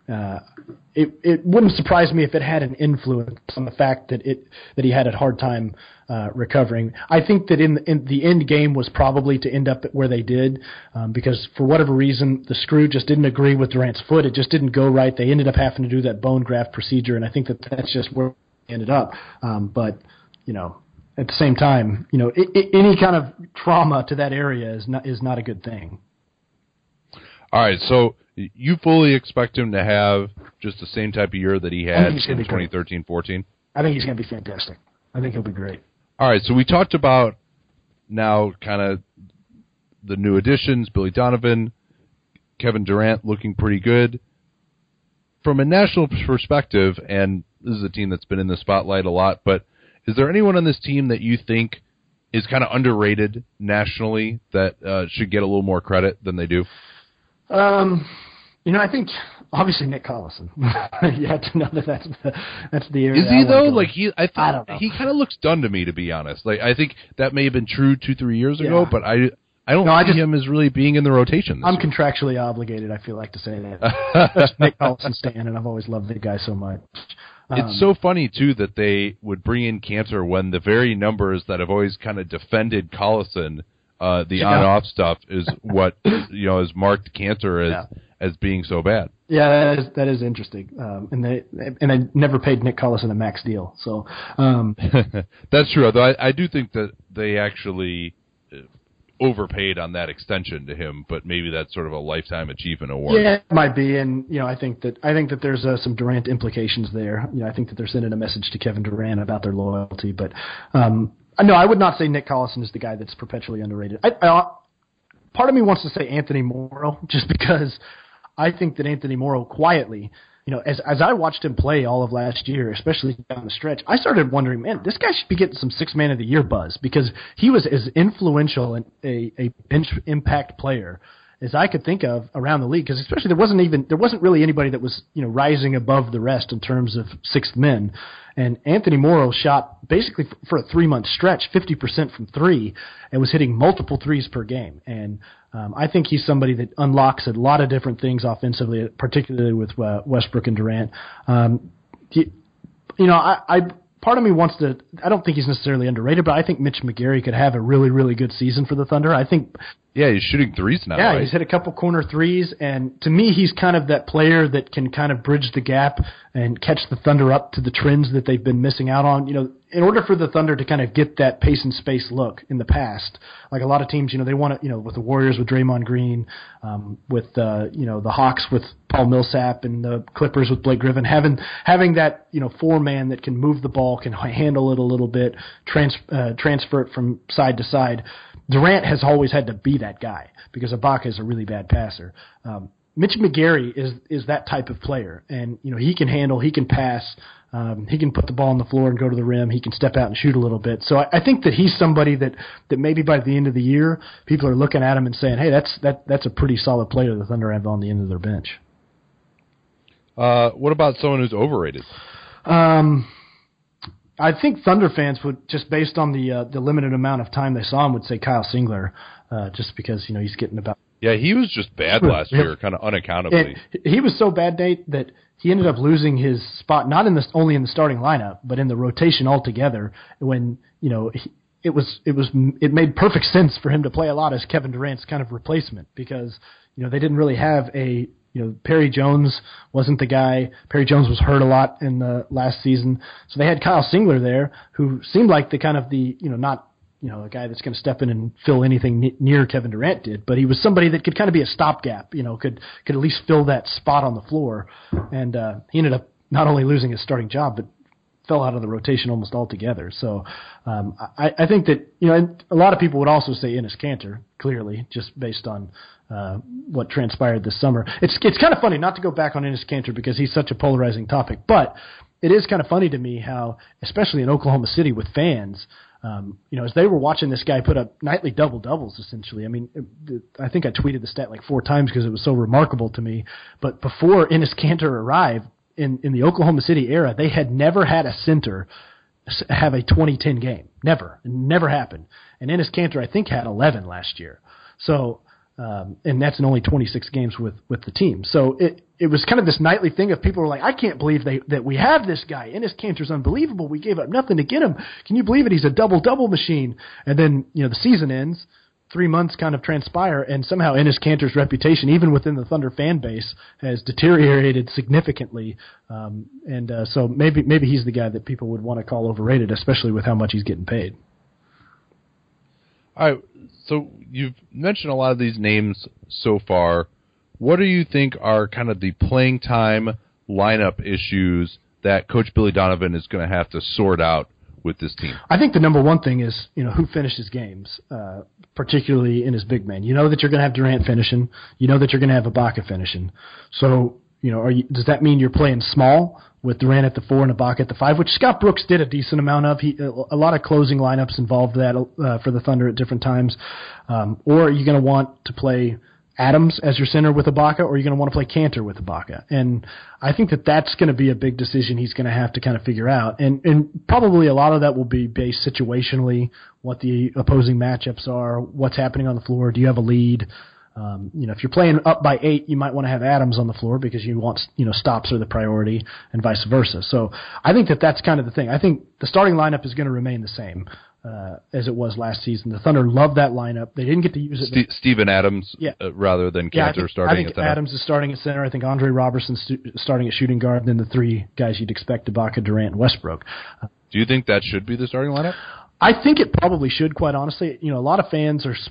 [SPEAKER 2] it wouldn't surprise me if it had an influence on the fact that he had a hard time recovering. I think that in the end game was probably to end up where they did, because for whatever reason the screw just didn't agree with Durant's foot. It just didn't go right. They ended up having to do that bone graft procedure, and I think that's just where it ended up. But at the same time, any kind of trauma to that area is not a good thing.
[SPEAKER 1] All right, so you fully expect him to have just the same type of year that he had in 2013-14?
[SPEAKER 2] I think he's going to be fantastic. I think he'll be great.
[SPEAKER 1] All right, so we talked about now kind of the new additions, Billy Donovan, Kevin Durant looking pretty good. From a national perspective, and this is a team that's been in the spotlight a lot, but is there anyone on this team that you think is kind of underrated nationally that should get a little more credit than they do?
[SPEAKER 2] I think Obviously, Nick Collison. You have to know that's the area.
[SPEAKER 1] Is he though? Like
[SPEAKER 2] I don't know.
[SPEAKER 1] He kind of looks done to me, to be honest. Like I think that may have been true 2-3 years ago, but I don't see him as really being in the rotation.
[SPEAKER 2] I'm contractually obligated. I feel like to say that. That's Nick Collison stan, and I've always loved the guy so much.
[SPEAKER 1] It's so funny too that they would bring in Cantor when the very numbers that have always kind of defended Collison, the on-off stuff, is what has marked Cantor as being so bad.
[SPEAKER 2] Yeah, that is interesting. And they never paid Nick Collison a max deal. So
[SPEAKER 1] that's true. Although I do think that they actually overpaid on that extension to him, but maybe that's sort of a lifetime achievement award.
[SPEAKER 2] Yeah, it might be, and I think that there's some Durant implications there. I think that they're sending a message to Kevin Durant about their loyalty, but no, I would not say Nick Collison is the guy that's perpetually underrated. Part of me wants to say Anthony Morrow, just because I think that Anthony Morrow quietly, as I watched him play all of last year, especially down the stretch, I started wondering, man, this guy should be getting some Sixth Man of the Year buzz, because he was as influential and a bench impact player as I could think of around the league, because especially there wasn't really anybody that was rising above the rest in terms of sixth men. And Anthony Morrow shot basically for a 3-month stretch 50% from three and was hitting multiple threes per game. And I think he's somebody that unlocks a lot of different things offensively, particularly with Westbrook and Durant. Part of me wants to. I don't think he's necessarily underrated, but I think Mitch McGary could have a really, really good season for the Thunder. I think.
[SPEAKER 1] Yeah, he's shooting threes now.
[SPEAKER 2] Yeah,
[SPEAKER 1] right?
[SPEAKER 2] He's hit a couple corner threes, and to me, he's kind of that player that can kind of bridge the gap and catch the Thunder up to the trends that they've been missing out on. In order for the Thunder to kind of get that pace and space look in the past, like a lot of teams, they want to, with the Warriors with Draymond Green, with the Hawks with Paul Millsap, and the Clippers with Blake Griffin, having that four-man that can move the ball, can handle it a little bit, transfer it from side to side. Durant has always had to be that guy because Ibaka is a really bad passer. Mitch McGary is that type of player, and he can handle, he can pass, he can put the ball on the floor and go to the rim, he can step out and shoot a little bit. So I think that he's somebody that maybe by the end of the year, people are looking at him and saying, hey, that's a pretty solid player the Thunder have on the end of their bench.
[SPEAKER 1] What about someone who's overrated?
[SPEAKER 2] I think Thunder fans would, just based on the limited amount of time they saw him, would say Kyle Singler, just because he's getting about. Yeah,
[SPEAKER 1] he was just bad last year, kind of unaccountably.
[SPEAKER 2] He was so bad, Nate, that he ended up losing his spot, not only in the starting lineup, but in the rotation altogether. When it made perfect sense for him to play a lot as Kevin Durant's kind of replacement, because they didn't really have a. Perry Jones wasn't the guy. Perry Jones was hurt a lot in the last season. So they had Kyle Singler there, who seemed like the kind of not a guy that's going to step in and fill anything near Kevin Durant did, but he was somebody that could kind of be a stopgap, could at least fill that spot on the floor. And he ended up not only losing his starting job, but fell out of the rotation almost altogether. So I think that, and a lot of people would also say Enes Kanter, clearly, just based on what transpired this summer. It's kind of funny, not to go back on Enes Kanter because he's such a polarizing topic, but it is kind of funny to me how, especially in Oklahoma City with fans, as they were watching this guy put up nightly double-doubles, essentially. I mean, I think I tweeted the stat like 4 times because it was so remarkable to me. But before Enes Kanter arrived, in the Oklahoma City era, they had never had a center have a 20-10 game. Never. It never happened. And Enes Kanter, I think, had 11 last year. So, and that's in only 26 games with the team. So it was kind of this nightly thing of people were like, I can't believe that we have this guy. Enes Kanter's unbelievable. We gave up nothing to get him. Can you believe it? He's a double-double machine. And then, the season ends. 3 months kind of transpire, and somehow Enes Kanter's reputation, even within the Thunder fan base, has deteriorated significantly. So maybe he's the guy that people would want to call overrated, especially with how much he's getting paid.
[SPEAKER 1] All right. So you've mentioned a lot of these names so far. What do you think are kind of the playing time lineup issues that Coach Billy Donovan is going to have to sort out with this team? I
[SPEAKER 2] think the number one thing is, who finishes games, particularly in his big man. You know that you're going to have Durant finishing. You know that you're going to have Ibaka finishing. So, does that mean you're playing small with Durant at the 4 and Ibaka at the 5, which Scott Brooks did a decent amount of. A lot of closing lineups involved that for the Thunder at different times. Or are you going to want to play Adams as your center with Ibaka, or are you going to want to play Cantor with Ibaka? And I think that that's going to be a big decision he's going to have to kind of figure out. And probably a lot of that will be based situationally, what the opposing matchups are, what's happening on the floor. Do you have a lead? If you're playing up by 8, you might want to have Adams on the floor because you want, stops are the priority and vice versa. So I think that that's kind of the thing. I think the starting lineup is going to remain the same as it was last season. The Thunder loved that lineup. They didn't get to use it.
[SPEAKER 1] Steven Adams rather than Cantor starting at center. I think
[SPEAKER 2] Adams is starting at center. I think Andre Robertson's starting at shooting guard, and then the 3 guys you'd expect, Ibaka, Durant, and Westbrook.
[SPEAKER 1] Do you think that should be the starting lineup?
[SPEAKER 2] I think it probably should, quite honestly. A lot of fans are,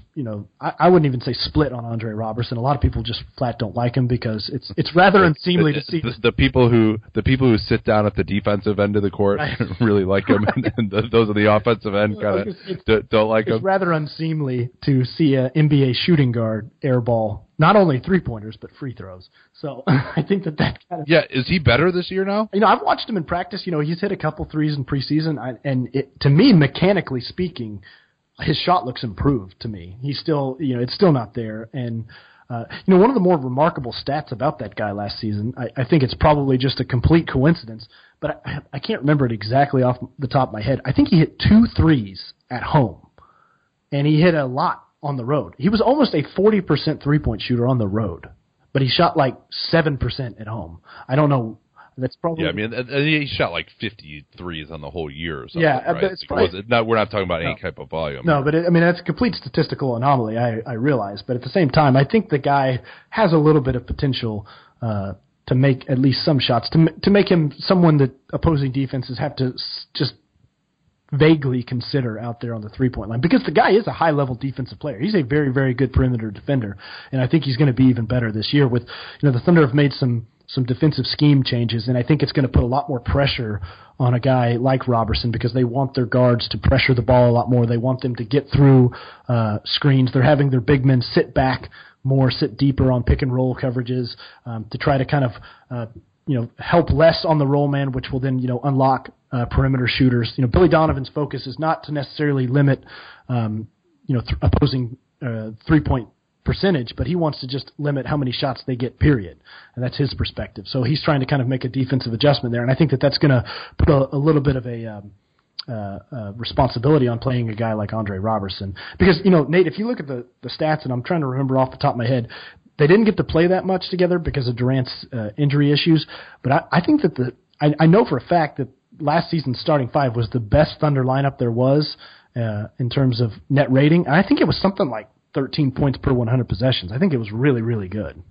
[SPEAKER 2] I wouldn't even say split on Andre Robertson. A lot of people just flat don't like him because it's rather unseemly to see
[SPEAKER 1] the people who sit down at the defensive end of the court really like him, and those are the offensive end kind of don't like him.
[SPEAKER 2] It's rather unseemly to see an NBA shooting guard airball not only 3-pointers but free throws. So I think that kind of
[SPEAKER 1] is he better this year now?
[SPEAKER 2] I've watched him in practice. He's hit a couple threes in preseason, and to me, mechanically speaking, his shot looks improved to me. He's still, it's still not there. And one of the more remarkable stats about that guy last season, I think it's probably just a complete coincidence, but I can't remember it exactly off the top of my head. I think he hit 2 threes at home, and he hit a lot on the road. He was almost a 40% 3-point shooter on the road, but he shot like 7% at home. I don't know. That's probably
[SPEAKER 1] he shot like 53s on the whole year or something.
[SPEAKER 2] Yeah,
[SPEAKER 1] right?
[SPEAKER 2] It's probably,
[SPEAKER 1] we're not talking about any type of volume.
[SPEAKER 2] No, but that's a complete statistical anomaly. I realize, but at the same time, I think the guy has a little bit of potential to make at least some shots, to make him someone that opposing defenses have to just vaguely consider out there on the 3-point line, because the guy is a high-level defensive player. He's a very, very good perimeter defender, and I think he's going to be even better this year. With the Thunder have made some defensive scheme changes, and I think it's going to put a lot more pressure on a guy like Robertson because they want their guards to pressure the ball a lot more. They want them to get through screens. They're having their big men sit back more, sit deeper on pick-and-roll coverages to try to kind of help less on the roll man, which will then unlock perimeter shooters. Billy Donovan's focus is not to necessarily limit opposing 3-point percentage, but he wants to just limit how many shots they get, period. And that's his perspective. So he's trying to kind of make a defensive adjustment there, and I think that that's going to put a little bit of a responsibility on playing a guy like Andre Robertson. Because, Nate, if you look at the stats, and I'm trying to remember off the top of my head, they didn't get to play that much together because of Durant's injury issues, but I think that I know for a fact that last season's starting 5 was the best Thunder lineup there was in terms of net rating. And I think it was something like 13 points per 100 possessions. I think it was really, really good.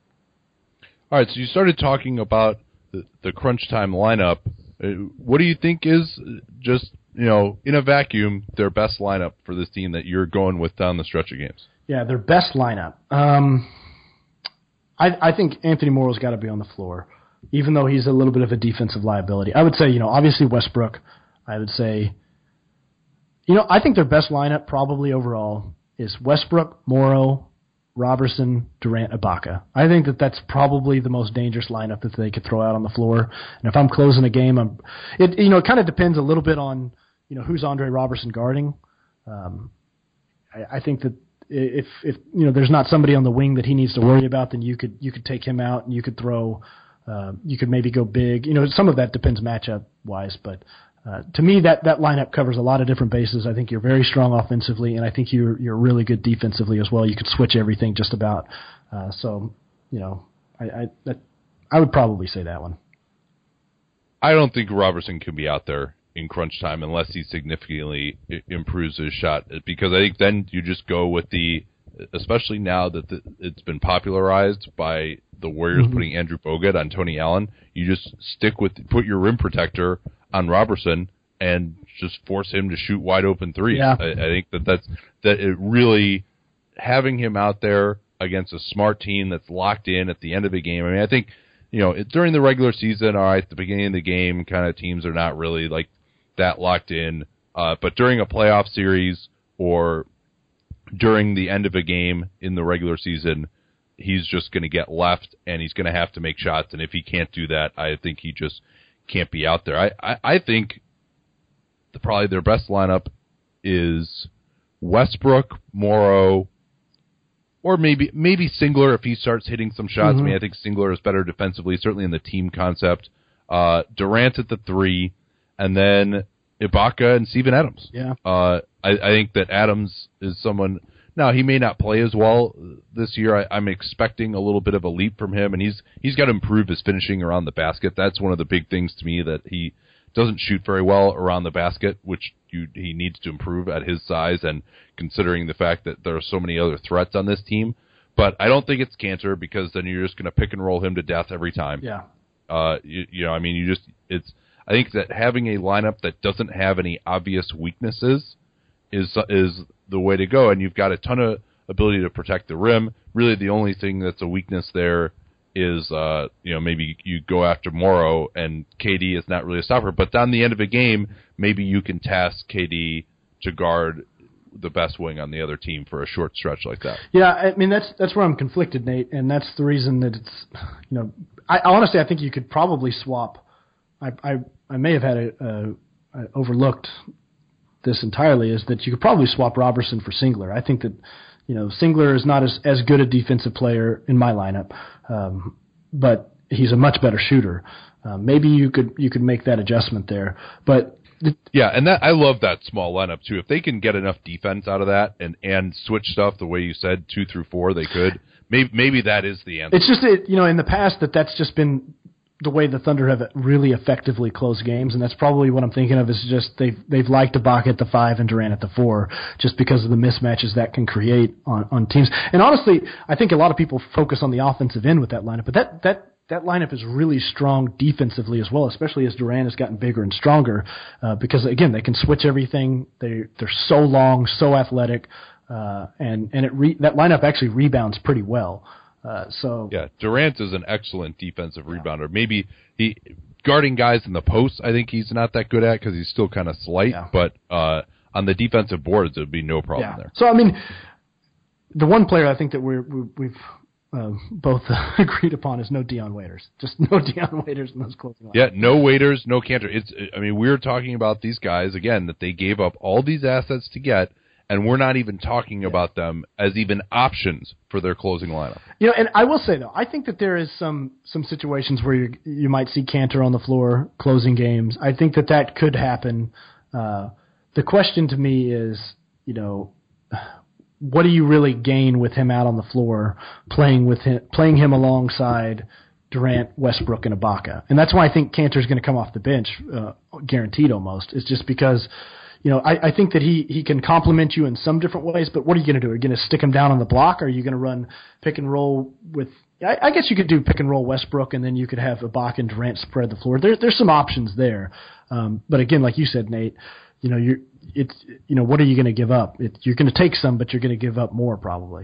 [SPEAKER 1] All right, so you started talking about the crunch time lineup. What do you think is just, in a vacuum, their best lineup for this team that you're going with down the stretch of games?
[SPEAKER 2] Yeah, their best lineup. I think Anthony Morrow's got to be on the floor, even though he's a little bit of a defensive liability. I would say, obviously Westbrook. I would say, I think their best lineup probably overall is Westbrook, Morrow, Robertson, Durant, Ibaka. I think that that's probably the most dangerous lineup that they could throw out on the floor. And if I'm closing a game, it kind of depends a little bit on, who's Andre Robertson guarding. I think that if there's not somebody on the wing that he needs to worry about, then you could take him out and you could throw, you could maybe go big. Some of that depends matchup wise, but to me that lineup covers a lot of different bases. I think you're very strong offensively, and I think you're really good defensively as well. You could switch everything just about. I would probably say that one.
[SPEAKER 1] I don't think Robertson can be out there in crunch time unless he significantly improves his shot, because I think then you just go with especially now that it's been popularized by the Warriors putting Andrew Bogut on Tony Allen, you just put your rim protector on Robertson and just force him to shoot wide open threes.
[SPEAKER 2] Yeah.
[SPEAKER 1] I think that it really, having him out there against a smart team that's locked in at the end of the game. I mean, I think, during the regular season, all right, the beginning of the game, kind of teams are not really like that locked in. But during a playoff series or during the end of a game in the regular season, he's just going to get left and he's going to have to make shots. And if he can't do that, I think he just can't be out there. I think probably their best lineup is Westbrook, Morrow, or maybe Singler if he starts hitting some shots. I mean, I think Singler is better defensively, certainly in the team concept. Durant at the 3, and then Ibaka and Steven Adams.
[SPEAKER 2] Yeah.
[SPEAKER 1] I think that Adams is someone. Now, he may not play as well this year. I'm expecting a little bit of a leap from him, and he's got to improve his finishing around the basket. That's one of the big things to me, that he doesn't shoot very well around the basket, which he needs to improve at his size and considering the fact that there are so many other threats on this team. But I don't think it's Kanter, because then you're just going to pick and roll him to death every time.
[SPEAKER 2] Yeah.
[SPEAKER 1] I think that having a lineup that doesn't have any obvious weaknesses is the way to go, and you've got a ton of ability to protect the rim. Really, the only thing that's a weakness there is, maybe you go after Morrow, and KD is not really a stopper. But down the end of a game, maybe you can task KD to guard the best wing on the other team for a short stretch like that.
[SPEAKER 2] Yeah, I mean that's where I'm conflicted, Nate, and that's the reason that it's I honestly I think you could probably swap. I may have had overlooked this entirely, is that you could probably swap Robertson for Singler. I think that Singler is not as good a defensive player in my lineup, but he's a much better shooter. Maybe you could make that adjustment there, but.
[SPEAKER 1] Yeah, and that I love that small lineup too. If they can get enough defense out of that and switch stuff the way you said 2 through 4, they could. Maybe that is the answer.
[SPEAKER 2] It's just in the past that's just been the way the Thunder have really effectively closed games, and that's probably what I'm thinking of. Is just they've liked Ibaka at the 5 and Durant at the 4, just because of the mismatches that can create on teams. And honestly, I think a lot of people focus on the offensive end with that lineup, but that lineup is really strong defensively as well, especially as Durant has gotten bigger and stronger, because again they can switch everything. They're so long, so athletic, and that lineup actually rebounds pretty well.
[SPEAKER 1] Yeah, Durant is an excellent defensive rebounder. Maybe he guarding guys in the post, I think he's not that good at because he's still kind of slight. Yeah. But on the defensive boards, it would be no problem there.
[SPEAKER 2] So I mean, the one player I think that we've both agreed upon is no Dion Waiters. Just no Dion Waiters in those closing lines.
[SPEAKER 1] Yeah, no Waiters, no Kanter. We're talking about these guys, again, that they gave up all these assets to get, and we're not even talking about them as even options for their closing lineup.
[SPEAKER 2] And I will say, though, I think that there is some situations where you might see Kanter on the floor closing games. I think that could happen. The question to me is, what do you really gain with him out on the floor, playing him alongside Durant, Westbrook, and Ibaka? And that's why I think Kanter's going to come off the bench, guaranteed almost. It's just because, I think that he can complement you in some different ways, but what are you going to do? Are you going to stick him down on the block? Or are you going to run pick and roll with – I guess you could do pick and roll Westbrook, and then you could have Ibaka and Durant spread the floor. There's some options there. But again, like you said, Nate, what are you going to give up? You're going to take some, but you're going to give up more probably.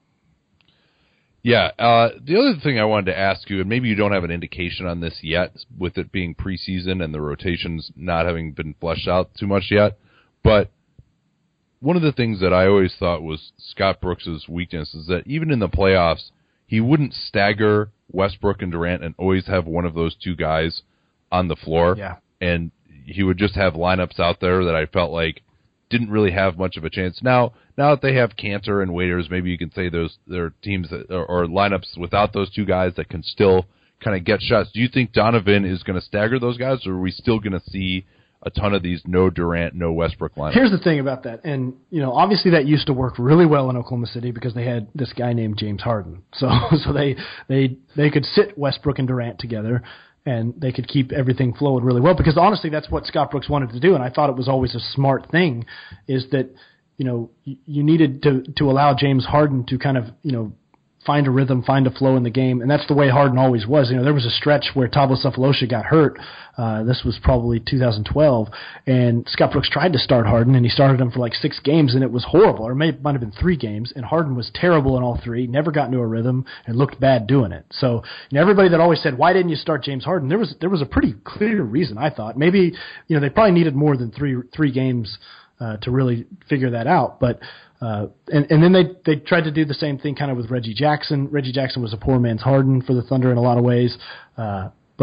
[SPEAKER 1] Yeah. The other thing I wanted to ask you, and maybe you don't have an indication on this yet, with it being preseason and the rotations not having been fleshed out too much yet, but one of the things that I always thought was Scott Brooks' weakness is that even in the playoffs, he wouldn't stagger Westbrook and Durant and always have one of those two guys on the floor.
[SPEAKER 2] Yeah.
[SPEAKER 1] And he would just have lineups out there that I felt like didn't really have much of a chance. Now that they have Kanter and Waiters, maybe you can say there are teams or lineups without those two guys that can still kind of get shots. Do you think Donovan is going to stagger those guys, or are we still going to see a ton of these no Durant, no Westbrook lineups?
[SPEAKER 2] Here's the thing about that, and obviously that used to work really well in Oklahoma City because they had this guy named James Harden. So they could sit Westbrook and Durant together, and they could keep everything flowing really well because honestly that's what Scott Brooks wanted to do, and I thought it was always a smart thing, is that you needed to allow James Harden to kind of find a rhythm, find a flow in the game, and that's the way Harden always was. There was a stretch where Thabo Sefolosha got hurt. This was probably 2012, and Scott Brooks tried to start Harden, and he started him for like 6 games, and it was horrible. Or it might have been 3 games, and Harden was terrible in all 3, never got into a rhythm, and looked bad doing it. So everybody that always said, why didn't you start James Harden? There was a pretty clear reason, I thought. Maybe they probably needed more than three games to really figure that out, but. And then they tried to do the same thing kind of with Reggie Jackson. Reggie Jackson was a poor man's Harden for the Thunder in a lot of ways. But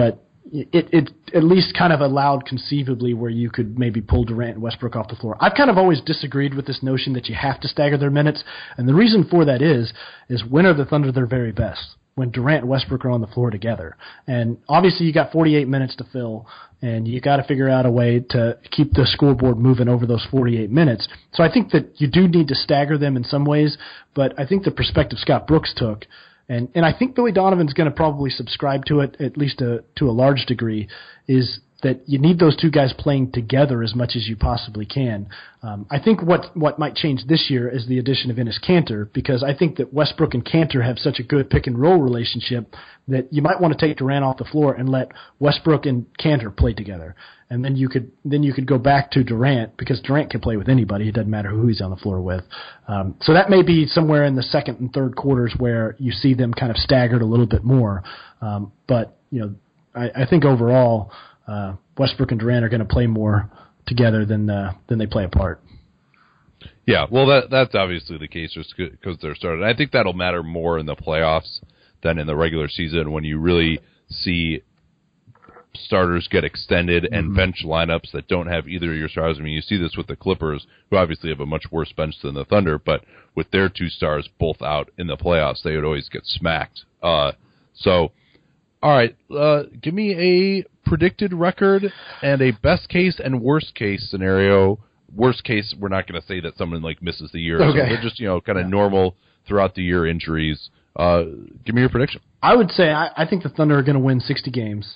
[SPEAKER 2] it at least kind of allowed conceivably where you could maybe pull Durant and Westbrook off the floor. I've kind of always disagreed with this notion that you have to stagger their minutes, and the reason for that is when are the Thunder their very best? When Durant and Westbrook are on the floor together. And obviously you got 48 minutes to fill, and you got to figure out a way to keep the scoreboard moving over those 48 minutes. So I think that you do need to stagger them in some ways, but I think the perspective Scott Brooks took, and I think Billy Donovan's going to probably subscribe to it, at least to a large degree, is that you need those two guys playing together as much as you possibly can. I think what might change this year is the addition of Enes Kanter, because I think that Westbrook and Kanter have such a good pick-and-roll relationship that you might want to take Durant off the floor and let Westbrook and Kanter play together. And then you could go back to Durant, because Durant can play with anybody. It doesn't matter who he's on the floor with. So that may be somewhere in the second and third quarters where you see them kind of staggered a little bit more. But I think overall, Westbrook and Durant are going to play more together than they play apart.
[SPEAKER 1] Yeah, well, that's obviously the case just because they're started. I think that'll matter more in the playoffs than in the regular season when you really see starters get extended and bench lineups that don't have either of your stars. I mean, you see this with the Clippers, who obviously have a much worse bench than the Thunder, but with their two stars both out in the playoffs, they would always get smacked. So, all right, give me a predicted record and a best case and worst case scenario. Worst case, we're not going to say that someone like misses the year.
[SPEAKER 2] Okay.
[SPEAKER 1] So they're just kind of normal throughout the year injuries. Give me your prediction.
[SPEAKER 2] I would say I think the Thunder are going to win 60 games.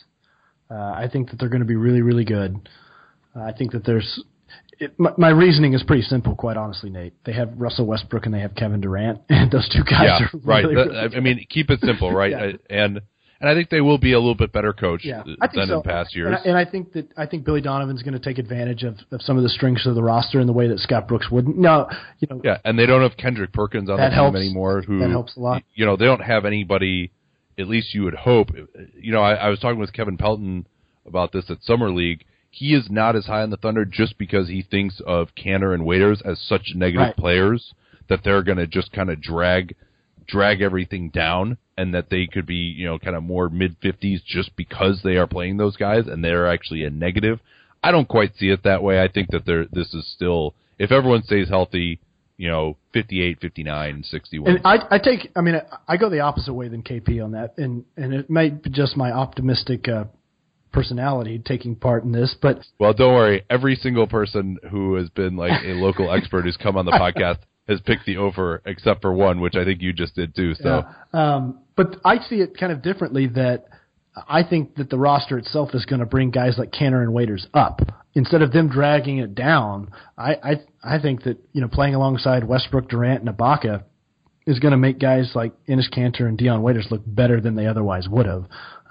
[SPEAKER 2] I think that they're going to be really, really good. I think that my reasoning is pretty simple, quite honestly, Nate. They have Russell Westbrook and they have Kevin Durant, and those two guys are
[SPEAKER 1] right.
[SPEAKER 2] really, really
[SPEAKER 1] I mean, keep it simple, right?
[SPEAKER 2] Yeah.
[SPEAKER 1] And I think they will be a little bit better coached than
[SPEAKER 2] so.
[SPEAKER 1] in past years.
[SPEAKER 2] And I think Billy Donovan's going to take advantage of some of the strengths of the roster in the way that Scott Brooks wouldn't. No,
[SPEAKER 1] Yeah, and they don't have Kendrick Perkins on the team anymore. That
[SPEAKER 2] helps a lot.
[SPEAKER 1] They don't have anybody. At least you would hope. I was talking with Kevin Pelton about this at Summer League. He is not as high on the Thunder just because he thinks of Kanter and Waiters as such negative players that they're going to just kind of drag everything down, and that they could be, kind of more mid-50s just because they are playing those guys, and they're actually a negative. I don't quite see it that way. I think that this is still, if everyone stays healthy, 58, 59, 61.
[SPEAKER 2] And I go the opposite way than KP on that, and it might be just my optimistic personality taking part in this, but... Well,
[SPEAKER 1] don't worry. Every single person who has been like a local expert who's come on the podcast has picked the over, except for one, which I think you just did too. So,
[SPEAKER 2] but I see it kind of differently. That I think that the roster itself is going to bring guys like Kanter and Waiters up instead of them dragging it down. I think that playing alongside Westbrook, Durant, and Ibaka is going to make guys like Enes Kanter and Dion Waiters look better than they otherwise would have.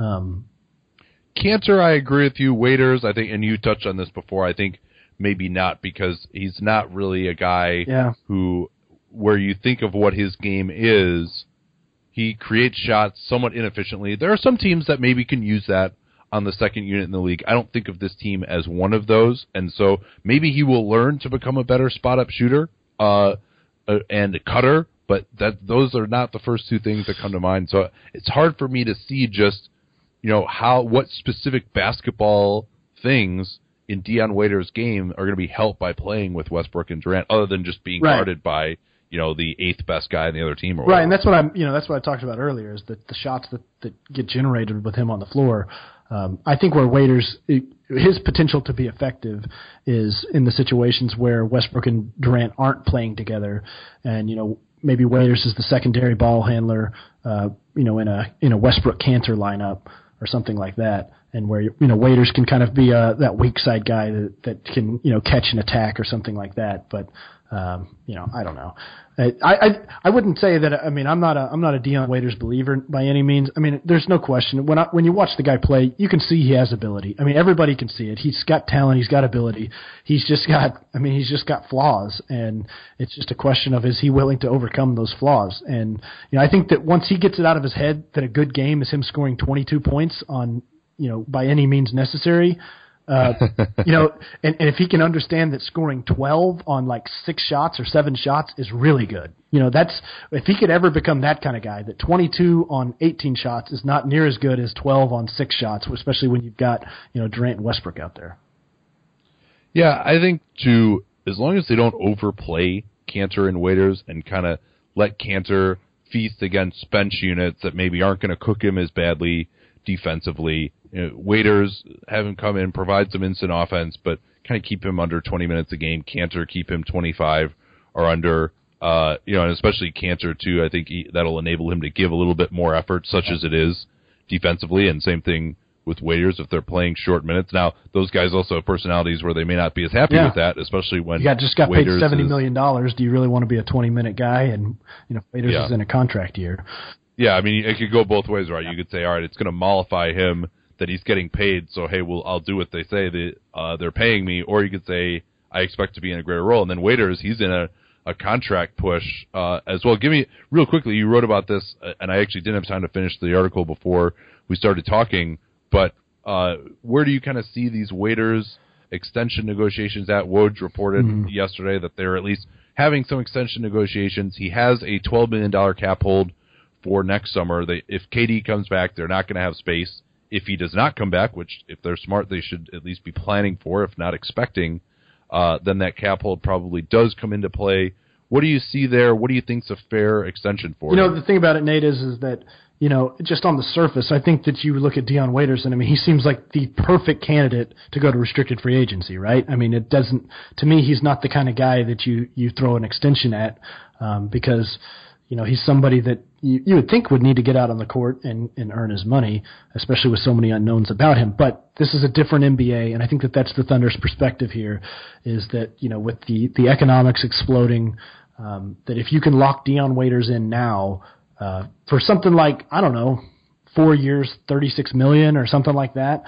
[SPEAKER 1] Kanter, I agree with you. Waiters, I think, and you touched on this before. I think maybe not, because he's not really a guy who, where you think of what his game is, he creates shots somewhat inefficiently. There are some teams that maybe can use that on the second unit in the league. I don't think of this team as one of those, and so maybe he will learn to become a better spot-up shooter and a cutter, but those are not the first two things that come to mind. So it's hard for me to see just what specific basketball things in Dion Waiters' game are going to be helped by playing with Westbrook and Durant, other than just being guarded by the eighth best guy in the other team, or whatever.
[SPEAKER 2] Right, and that's what I talked about earlier, is that the shots that get generated with him on the floor. I think where Waiters, his potential to be effective is in the situations where Westbrook and Durant aren't playing together, and maybe Waiters is the secondary ball handler, in a Westbrook Kanter lineup or something like that, and where Waiters can kind of be that weak side guy that can catch an attack or something like that. But I don't know. I wouldn't say that. I mean, I'm not a Dion Waiters believer by any means. I mean, there's no question when you watch the guy play, you can see he has ability. I mean, everybody can see it. He's got talent. He's got ability. He's just got flaws, and it's just a question of, is he willing to overcome those flaws? And I think that once he gets it out of his head that a good game is him scoring 22 points on by any means necessary, You know, and if he can understand that scoring 12 on like 6 shots or 7 shots is really good. You know, that's if he could ever become that kind of guy, that 22 on 18 shots is not near as good as 12 on 6 shots, especially when you've got, you know, Durant and Westbrook out there.
[SPEAKER 1] Yeah, I think as long as they don't overplay Kanter and Waiters and kind of let Kanter feast against bench units that maybe aren't going to cook him as badly defensively. You know, Waiters have him come in, provide some instant offense, but kind of keep him under 20 minutes a game. Kanter, keep him 25 or under. You know, and especially Kanter too. I think that'll enable him to give a little bit more effort, such as it is defensively. And same thing with Waiters if they're playing short minutes. Now, those guys also have personalities where they may not be as happy with that, especially when
[SPEAKER 2] you just got
[SPEAKER 1] Waiters
[SPEAKER 2] paid $70 million. Do you really want to be a 20-minute guy? And you know, Waiters is in a contract year.
[SPEAKER 1] Yeah, I mean, it could go both ways, right? You could say, all right, it's going to mollify him that he's getting paid, so hey, I'll do what they say they're paying me. Or you could say, I expect to be in a greater role. And then Waiters, he's in a contract push as well. Give me real quickly. You wrote about this, and I actually didn't have time to finish the article before we started talking. But where do you kind of see these Waiters extension negotiations at? Woj reported yesterday that they're at least having some extension negotiations. He has a $12 million cap hold for next summer. If KD comes back, they're not going to have space. If he does not come back, which if they're smart, they should at least be planning for, if not expecting, then that cap hold probably does come into play. What do you see there? What do you think's a fair extension for him?
[SPEAKER 2] You know, the thing about it, Nate, is that, you know, just on the surface, I think that you look at Dion Waiters, and I mean, he seems like the perfect candidate to go to restricted free agency, right? I mean, it doesn't, to me, he's not the kind of guy that you throw an extension at, because, you know, he's somebody that you would think would need to get out on the court and earn his money, especially with so many unknowns about him. But this is a different NBA, and I think that that's the Thunder's perspective here, is that, you know, with the economics exploding, that if you can lock Dion Waiters in now for something like, I don't know, 4 years, $36 million or something like that,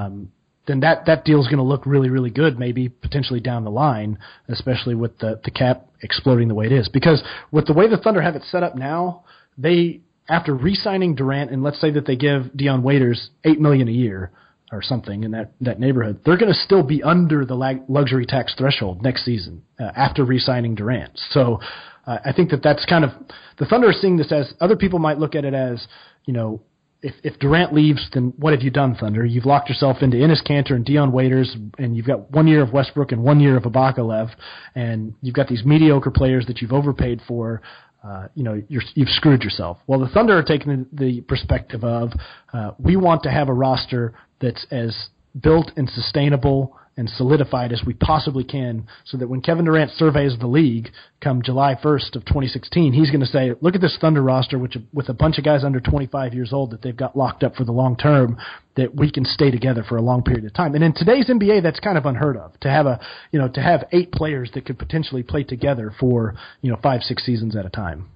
[SPEAKER 2] then that deal is going to look really, really good, maybe potentially down the line, especially with the cap exploding the way it is. Because with the way the Thunder have it set up now, they, after re-signing Durant, and let's say that they give Dion Waiters $8 million a year or something in that neighborhood, they're going to still be under the luxury tax threshold next season after re-signing Durant. So I think that's kind of, the Thunder are seeing this as, other people might look at it as, you know, if Durant leaves, then what have you done, Thunder? You've locked yourself into Enes Kanter and Dion Waiters, and you've got 1 year of Westbrook and 1 year of Ibaka left, and you've got these mediocre players that you've overpaid for. You know, you've screwed yourself. Well, the Thunder are taking the perspective of, we want to have a roster that's as built and sustainable and solidified as we possibly can, so that when Kevin Durant surveys the league come July 1st of 2016, he's going to say, look at this Thunder roster with a bunch of guys under 25 years old that they've got locked up for the long term, that we can stay together for a long period of time. And in today's NBA, that's kind of unheard of, to have 8 players that could potentially play together for, 5-6 seasons at a time.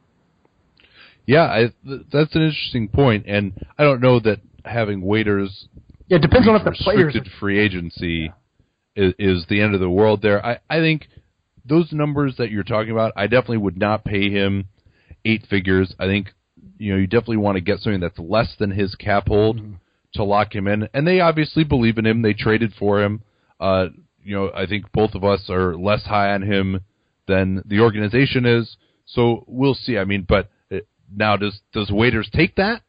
[SPEAKER 1] Yeah, that's an interesting point, and I don't know that having Waiters,
[SPEAKER 2] it depends on if the players
[SPEAKER 1] restricted free agency is the end of the world there. I think those numbers that you're talking about, I definitely would not pay him 8 figures. I think you definitely want to get something that's less than his cap hold to lock him in. And they obviously believe in him. They traded for him. I think both of us are less high on him than the organization is. So we'll see. I mean, but now does Waiters take that?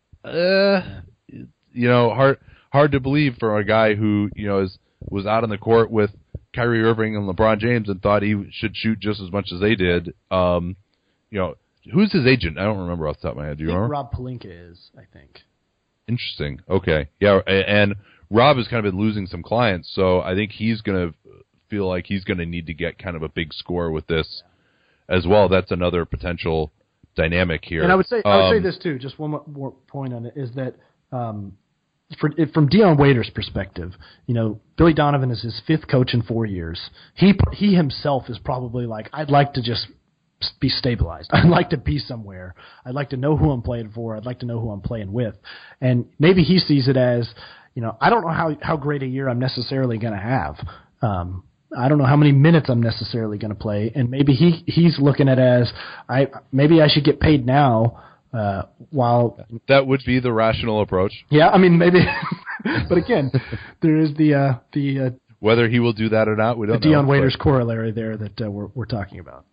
[SPEAKER 1] Hard to believe for a guy who was out on the court with Kyrie Irving and LeBron James and thought he should shoot just as much as they did. Who's his agent? I don't remember off the top of my head. Do you remember?
[SPEAKER 2] Rob Pelinka is, I think.
[SPEAKER 1] Interesting. Okay, yeah, and Rob has kind of been losing some clients, so I think he's going to feel like he's going to need to get kind of a big score with this as well. That's another potential dynamic here.
[SPEAKER 2] And I would say this too. Just one more point on it is that. From Dion Waiters' perspective, Billy Donovan is his 5th coach in 4 years. He himself is probably like, I'd like to just be stabilized. I'd like to be somewhere. I'd like to know who I'm playing for. I'd like to know who I'm playing with. And maybe he sees it as, I don't know how great a year I'm necessarily going to have. I don't know how many minutes I'm necessarily going to play. And maybe he's looking at it as, maybe I should get paid now. While
[SPEAKER 1] that would be the rational approach.
[SPEAKER 2] Yeah, I mean, maybe But again, there is the
[SPEAKER 1] whether he will do that or not, we don't know.
[SPEAKER 2] Dion Waiters corollary there that we're talking about.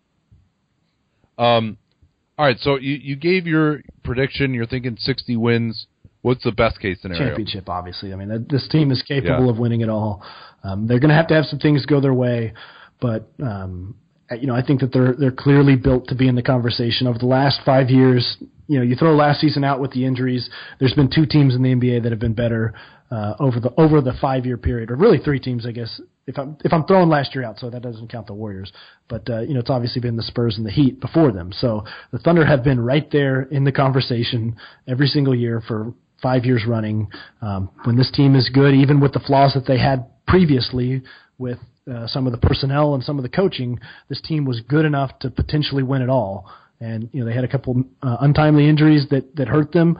[SPEAKER 1] All right, so you gave your prediction. You're thinking 60 wins. What's the best case scenario?
[SPEAKER 2] Championship, obviously. I mean, this team is capable of winning it all. They're going to have some things go their way, but I think that they're clearly built to be in the conversation. Over the last 5 years, you throw last season out with the injuries. There's been 2 teams in the NBA that have been better over the 5-year period, or really 3 teams, I guess. If I'm throwing last year out, so that doesn't count the Warriors. But it's obviously been the Spurs and the Heat before them. So the Thunder have been right there in the conversation every single year for 5 years running. When this team is good, even with the flaws that they had previously with some of the personnel and some of the coaching, this team was good enough to potentially win it all. And they had a couple untimely injuries that hurt them,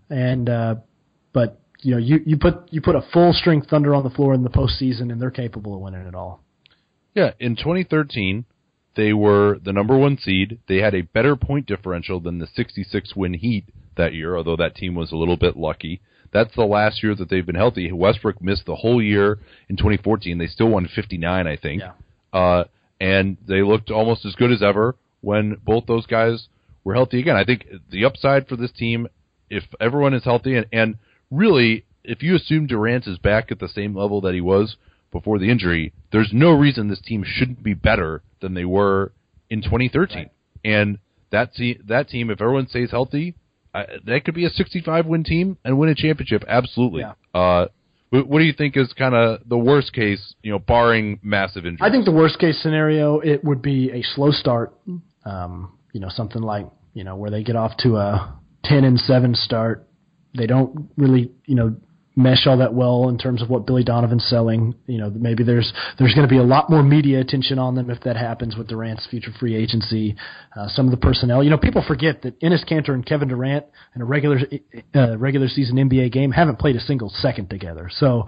[SPEAKER 2] but you put a full strength Thunder on the floor in the postseason, and they're capable of winning it all.
[SPEAKER 1] Yeah, in 2013, they were the number 1 seed. They had a better point differential than the 66-win Heat that year, although that team was a little bit lucky. That's the last year that they've been healthy. Westbrook missed the whole year in 2014. They still won 59, I think.
[SPEAKER 2] Yeah.
[SPEAKER 1] And they looked almost as good as ever when both those guys were healthy again. I think the upside for this team, if everyone is healthy, and really, if you assume Durant is back at the same level that he was before the injury, there's no reason this team shouldn't be better than they were in 2013. Right. And that team, if everyone stays healthy, that could be a 65-win team and win a championship. Absolutely. Yeah. What do you think is kind of the worst case, barring massive injuries?
[SPEAKER 2] I think the worst case scenario, it would be a slow start. Something like, where they get off to a 10-7 start. They don't really, mesh all that well in terms of what Billy Donovan's selling. Maybe there's going to be a lot more media attention on them if that happens with Durant's future free agency. Some of the personnel, people forget that Enes Kanter and Kevin Durant in a regular season NBA game haven't played a single second together. So,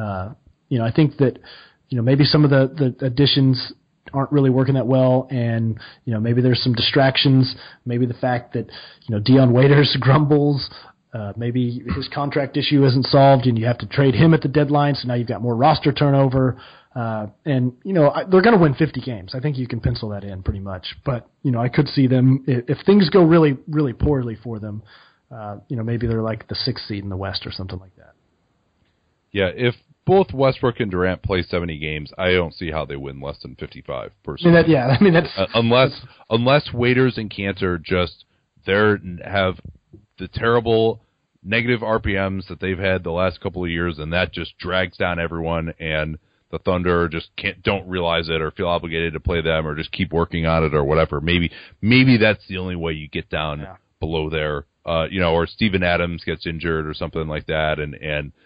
[SPEAKER 2] I think that, maybe some of the additions aren't really working that well, and maybe there's some distractions. Maybe the fact that Dion Waiters grumbles. Maybe his contract issue isn't solved, and you have to trade him at the deadline, so now you've got more roster turnover. And they're going to win 50 games. I think you can pencil that in pretty much. But I could see them if things go really, really poorly for them. Maybe they're like the 6th seed in the West or something like that.
[SPEAKER 1] Yeah, if both Westbrook and Durant play 70 games, I don't see how they win less than 55. Personally,
[SPEAKER 2] that's
[SPEAKER 1] unless Waiters and Kanter just have the terrible negative RPMs that they've had the last couple of years, and that just drags down everyone, and the Thunder just don't realize it or feel obligated to play them or just keep working on it or whatever. Maybe that's the only way you get down below there. Or Steven Adams gets injured or something like that, and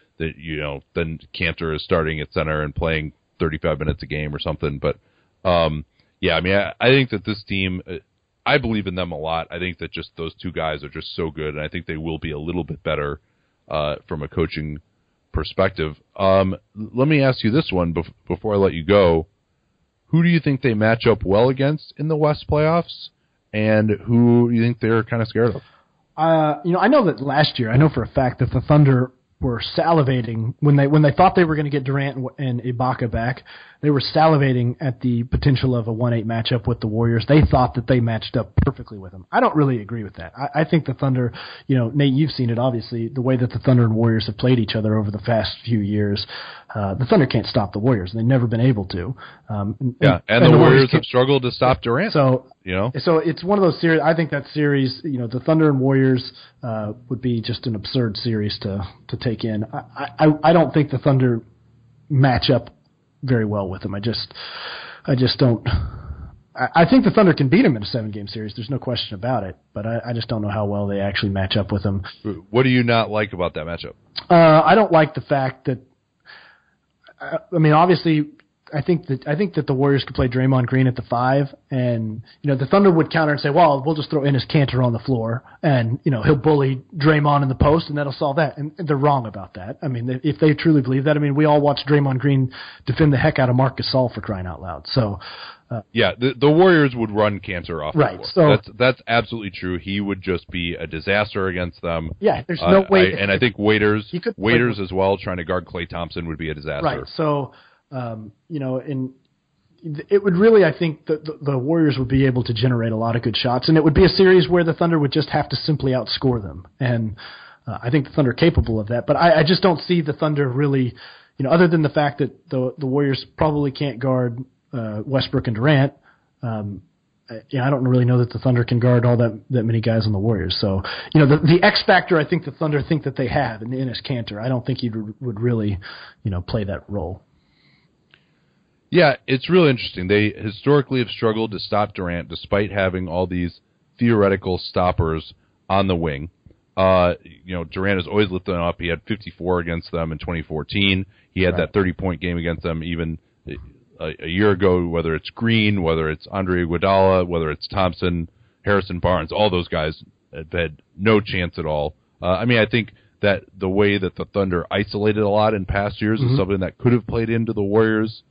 [SPEAKER 1] then Kanter is starting at center and playing 35 minutes a game or something. But I think that this team, I believe in them a lot. I think that just those 2 guys are just so good, and I think they will be a little bit better from a coaching perspective. Let me ask you this one before I let you go. Who do you think they match up well against in the West playoffs, and who do you think they're kind of scared of?
[SPEAKER 2] I know that last year, I know for a fact that the Thunder were salivating when they thought they were going to get Durant and Ibaka back. They were salivating at the potential of a 1-8 matchup with the Warriors. They thought that they matched up perfectly with them. I don't really agree with that. I think the Thunder, Nate, you've seen it obviously, the way that the Thunder and Warriors have played each other over the past few years. The Thunder can't stop the Warriors, and they've never been able to.
[SPEAKER 1] And the Warriors have struggled to stop Durant.
[SPEAKER 2] So it's one of those series. I think that series, the Thunder and Warriors would be just an absurd series to take in. I don't think the Thunder match up very well with them. I just don't. I think the Thunder can beat them in a 7-game series. There's no question about it. But I just don't know how well they actually match up with them.
[SPEAKER 1] What do you not like about that matchup?
[SPEAKER 2] I don't like the fact that. Obviously, I think that the Warriors could play Draymond Green at the 5, and the Thunder would counter and say, well, we'll just throw Enes Kanter on the floor, and he'll bully Draymond in the post, and that'll solve that. And they're wrong about that. I mean, if they truly believe that, I mean, we all watched Draymond Green defend the heck out of Marc Gasol, for crying out loud. So.
[SPEAKER 1] The Warriors would run Kanter off
[SPEAKER 2] right,
[SPEAKER 1] the floor. So that's absolutely true. He would just be a disaster against them.
[SPEAKER 2] Yeah, there's no way.
[SPEAKER 1] I think Waiters as well, trying to guard Klay Thompson would be a disaster.
[SPEAKER 2] Right. So, it would really, I think, the Warriors would be able to generate a lot of good shots, and it would be a series where the Thunder would just have to simply outscore them. And I think the Thunder are capable of that. But I just don't see the Thunder really, other than the fact that the Warriors probably can't guard Westbrook and Durant. I don't really know that the Thunder can guard all that many guys on the Warriors. So, the X factor I think the Thunder think that they have in Enes Kanter, I don't think he would really, play that role.
[SPEAKER 1] Yeah, it's really interesting. They historically have struggled to stop Durant despite having all these theoretical stoppers on the wing. Durant has always lifted them up. He had 54 against them in 2014. He had that 30-point game against them even a year ago, whether it's Green, whether it's Andre Iguodala, whether it's Thompson, Harrison Barnes, all those guys have had no chance at all. I think that the way that the Thunder isolated a lot in past years is something that could have played into the Warriors'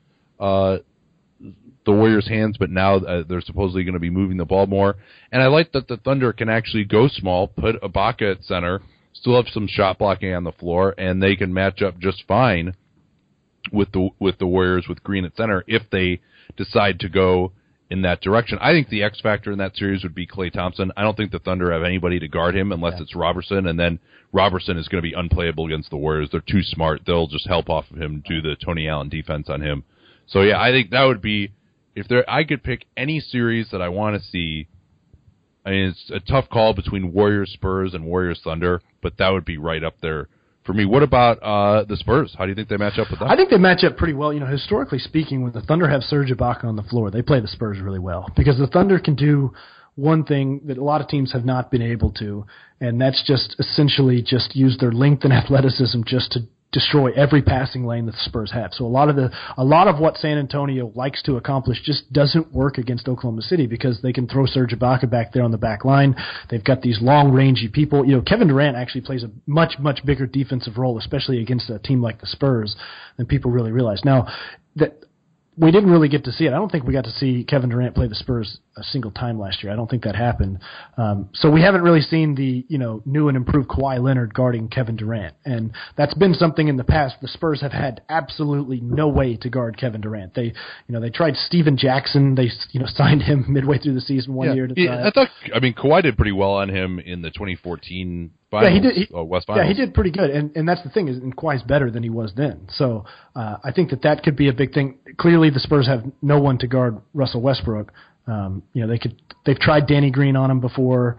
[SPEAKER 1] hands, but now they're supposedly going to be moving the ball more. And I like that the Thunder can actually go small, put Ibaka at center, still have some shot blocking on the floor, and they can match up just fine with the Warriors with Green at center if they decide to go in that direction. I think the X factor in that series would be Klay Thompson. I don't think the Thunder have anybody to guard him unless it's Robertson, and then Robertson is going to be unplayable against the Warriors. They're too smart. They'll just help off of him, do the Tony Allen defense on him. So yeah, I think that would be, I could pick any series that I want to see. I mean, it's a tough call between Warriors Spurs and Warriors Thunder, but that would be right up there for me. What about the Spurs? How do you think they match up with them?
[SPEAKER 2] I think they match up pretty well. Historically speaking, when the Thunder have Serge Ibaka on the floor, they play the Spurs really well because the Thunder can do one thing that a lot of teams have not been able to, and that's just essentially just use their length and athleticism just to destroy every passing lane that the Spurs have. So a lot of what San Antonio likes to accomplish just doesn't work against Oklahoma City because they can throw Serge Ibaka back there on the back line. They've got these long rangy people. Kevin Durant actually plays a much, much bigger defensive role, especially against a team like the Spurs, than people really realize. Now, that we didn't really get to see it. I don't think we got to see Kevin Durant play the Spurs a single time last year. I don't think that happened. So we haven't really seen the new and improved Kawhi Leonard guarding Kevin Durant, and that's been something in the past. The Spurs have had absolutely no way to guard Kevin Durant. They tried Steven Jackson. They signed him midway through the season one year to try.
[SPEAKER 1] Kawhi did pretty well on him in the 2014 finals. Yeah, he did. West Finals.
[SPEAKER 2] Yeah, he did pretty good, and that's the thing is, and Kawhi's better than he was then. So I think that could be a big thing. Clearly, the Spurs have no one to guard Russell Westbrook. They've tried Danny Green on him before.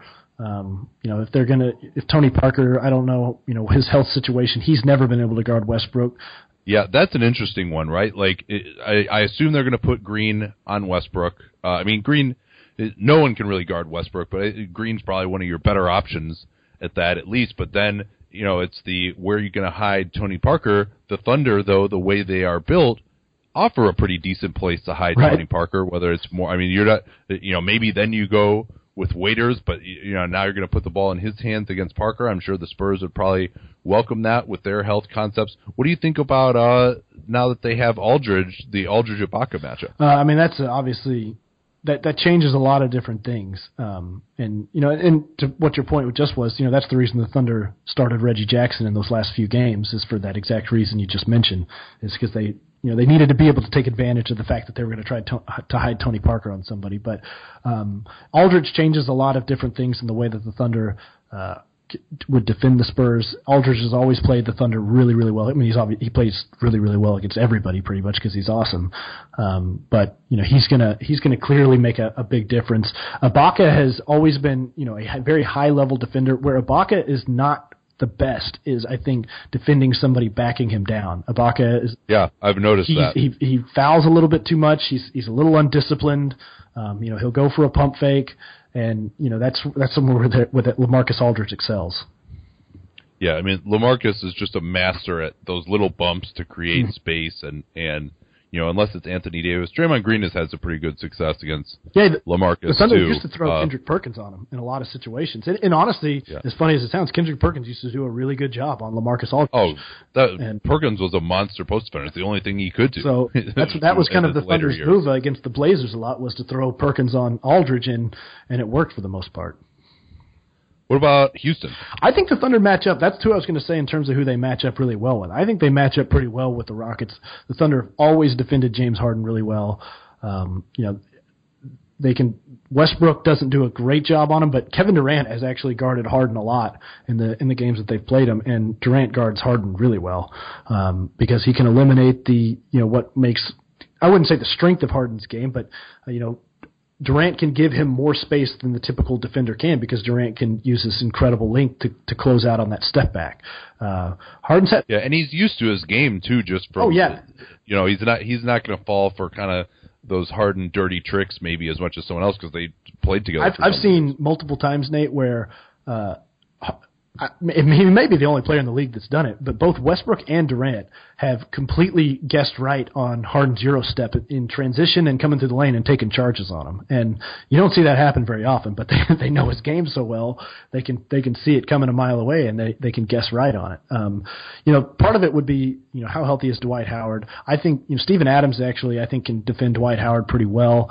[SPEAKER 2] If Tony Parker, I don't know, his health situation, he's never been able to guard Westbrook.
[SPEAKER 1] Yeah, that's an interesting one, right? Like, I assume they're going to put Green on Westbrook. Green, no one can really guard Westbrook, but Green's probably one of your better options at that, at least. But then, it's where you're going to hide Tony Parker. The Thunder, though, the way they are built, offer a pretty decent place to hide Tony Parker, whether it's more, you're not, maybe then you go with Waiters, but, now you're going to put the ball in his hands against Parker. I'm sure the Spurs would probably welcome that with their health concepts. What do you think about, now that they have Aldridge, the Aldridge-Ibaka matchup?
[SPEAKER 2] That's obviously, that changes a lot of different things. And to what your point just was, that's the reason the Thunder started Reggie Jackson in those last few games is for that exact reason you just mentioned, is because they needed to be able to take advantage of the fact that they were going to try to hide Tony Parker on somebody. But Aldridge changes a lot of different things in the way that the Thunder would defend the Spurs. Aldridge has always played the Thunder really, really well. He plays really, really well against everybody pretty much because he's awesome. But he's gonna clearly make a big difference. Ibaka has always been a very high level defender. Where Ibaka is not the best is, I think, defending somebody backing him down. Ibaka is. Yeah,
[SPEAKER 1] I've noticed that.
[SPEAKER 2] He fouls a little bit too much. He's a little undisciplined. He'll go for a pump fake, and that's somewhere where LaMarcus Aldridge excels.
[SPEAKER 1] Yeah, LaMarcus is just a master at those little bumps to create space and unless it's Anthony Davis. Draymond Green has had some pretty good success against LaMarcus,
[SPEAKER 2] the Thunder
[SPEAKER 1] too.
[SPEAKER 2] used to throw Kendrick Perkins on him in a lot of situations. And honestly, as funny as it sounds, Kendrick Perkins used to do a really good job on LaMarcus Aldridge.
[SPEAKER 1] Perkins was a monster post defender. It's the only thing he could do.
[SPEAKER 2] So that was kind of the Thunder's move against the Blazers a lot, was to throw Perkins on Aldridge, and it worked for the most part.
[SPEAKER 1] What about Houston?
[SPEAKER 2] I think the Thunder match up. That's who I was going to say in terms of who they match up really well with. I think they match up pretty well with the Rockets. The Thunder have always defended James Harden really well. Westbrook doesn't do a great job on him, but Kevin Durant has actually guarded Harden a lot in the games that they've played him, and Durant guards Harden really well because he can eliminate what makes, I wouldn't say the strength of Harden's game, but Durant can give him more space than the typical defender can, because Durant can use this incredible length to close out on that step back. Harden's
[SPEAKER 1] and he's used to his game too. Just from he's not going to fall for kind of those Harden dirty tricks maybe as much as someone else, because they played together.
[SPEAKER 2] I've seen multiple times, Nate, where he may be the only player in the league that's done it, but both Westbrook and Durant have completely guessed right on Harden's Euro step in transition and coming through the lane and taking charges on him. And you don't see that happen very often, but they know his game so well, they can see it coming a mile away, and they can guess right on it. Part of it would be, how healthy is Dwight Howard? I think, Steven Adams actually, I think, can defend Dwight Howard pretty well.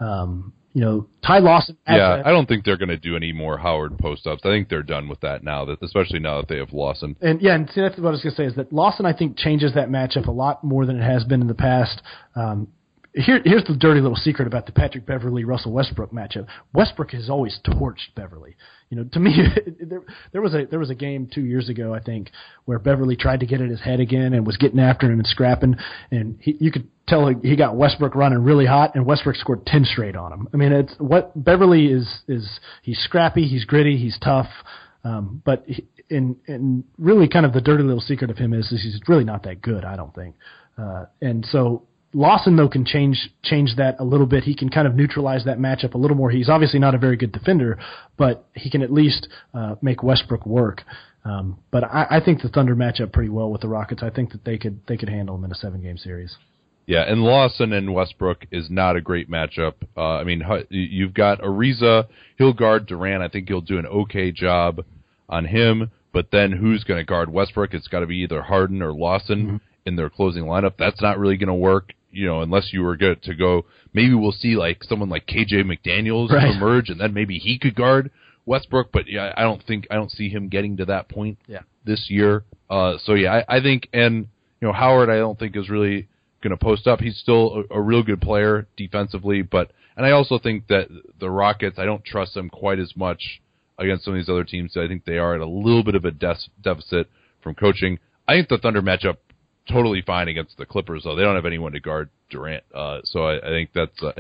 [SPEAKER 2] Ty Lawson.
[SPEAKER 1] I don't think they're going to do any more Howard post-ups. I think they're done with that now, especially now that they have Lawson.
[SPEAKER 2] And see, that's what I was going to say, is that Lawson, I think, changes that matchup a lot more than it has been in the past. Here's the dirty little secret about the Patrick Beverley-Russell Westbrook matchup. Westbrook has always torched Beverley. To me, there was a game 2 years ago, I think, where Beverley tried to get at his head again and was getting after him and scrapping, and you could tell he got Westbrook running really hot, and Westbrook scored 10 straight on him. I mean, it's what Beverley is he's scrappy, he's gritty, he's tough, but in really kind of the dirty little secret of him is he's really not that good, I don't think, and so. Lawson, though, can change that a little bit. He can kind of neutralize that matchup a little more. He's obviously not a very good defender, but he can at least make Westbrook work. But I think the Thunder match up pretty well with the Rockets. I think that they could handle them in a 7-game series.
[SPEAKER 1] Yeah, and Lawson and Westbrook is not a great matchup. You've got Ariza. He'll guard Durant. I think he'll do an okay job on him. But then who's going to guard Westbrook? It's got to be either Harden or Lawson in their closing lineup. That's not really going to work. Unless you were good to go, maybe we'll see like someone like KJ McDaniels emerge, and then maybe he could guard Westbrook. But I don't see him getting to that point this year. I think, and Howard, I don't think is really going to post up. He's still a real good player defensively, and I also think that the Rockets, I don't trust them quite as much against some of these other teams. I think they are at a little bit of a deficit from coaching. I think the Thunder match up totally fine against the Clippers, though. They don't have anyone to guard Durant, so I think that's I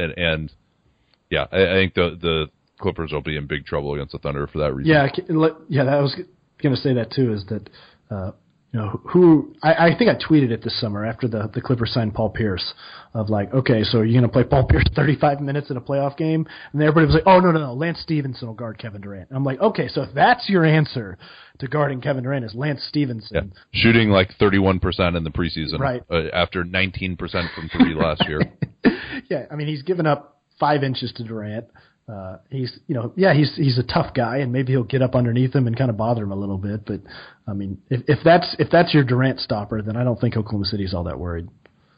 [SPEAKER 1] think the Clippers will be in big trouble against the Thunder for that reason.
[SPEAKER 2] I was going to say that too. Is that who I think I tweeted it this summer after the Clippers signed Paul Pierce, of like, okay, so you're going to play Paul Pierce 35 minutes in a playoff game, and everybody was like, oh no, Lance Stevenson will guard Kevin Durant. And I'm like, okay, so if that's your answer to guarding Kevin Durant is Lance Stevenson,
[SPEAKER 1] shooting like 31% in the preseason,
[SPEAKER 2] right?
[SPEAKER 1] After 19% from three last year.
[SPEAKER 2] Yeah, I mean, he's given up 5 inches to Durant. He's a tough guy, and maybe he'll get up underneath him and kind of bother him a little bit. But I mean, if that's your Durant stopper, then I don't think Oklahoma City's all that worried.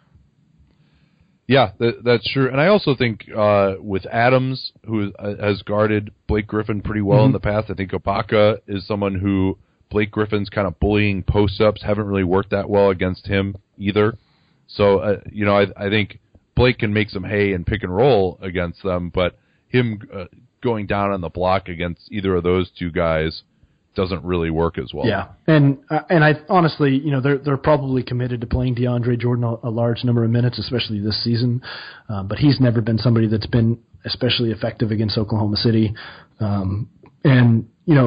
[SPEAKER 1] Yeah, that's true. And I also think with Adams, who has guarded Blake Griffin pretty well in the past, I think Ibaka is someone who Blake Griffin's kind of bullying post-ups haven't really worked that well against him either. So, I think Blake can make some hay and pick and roll against them, but him going down on the block against either of those two guys doesn't really work as well.
[SPEAKER 2] Yeah, and I honestly, they're probably committed to playing DeAndre Jordan a large number of minutes, especially this season. But he's never been somebody that's been especially effective against Oklahoma City. And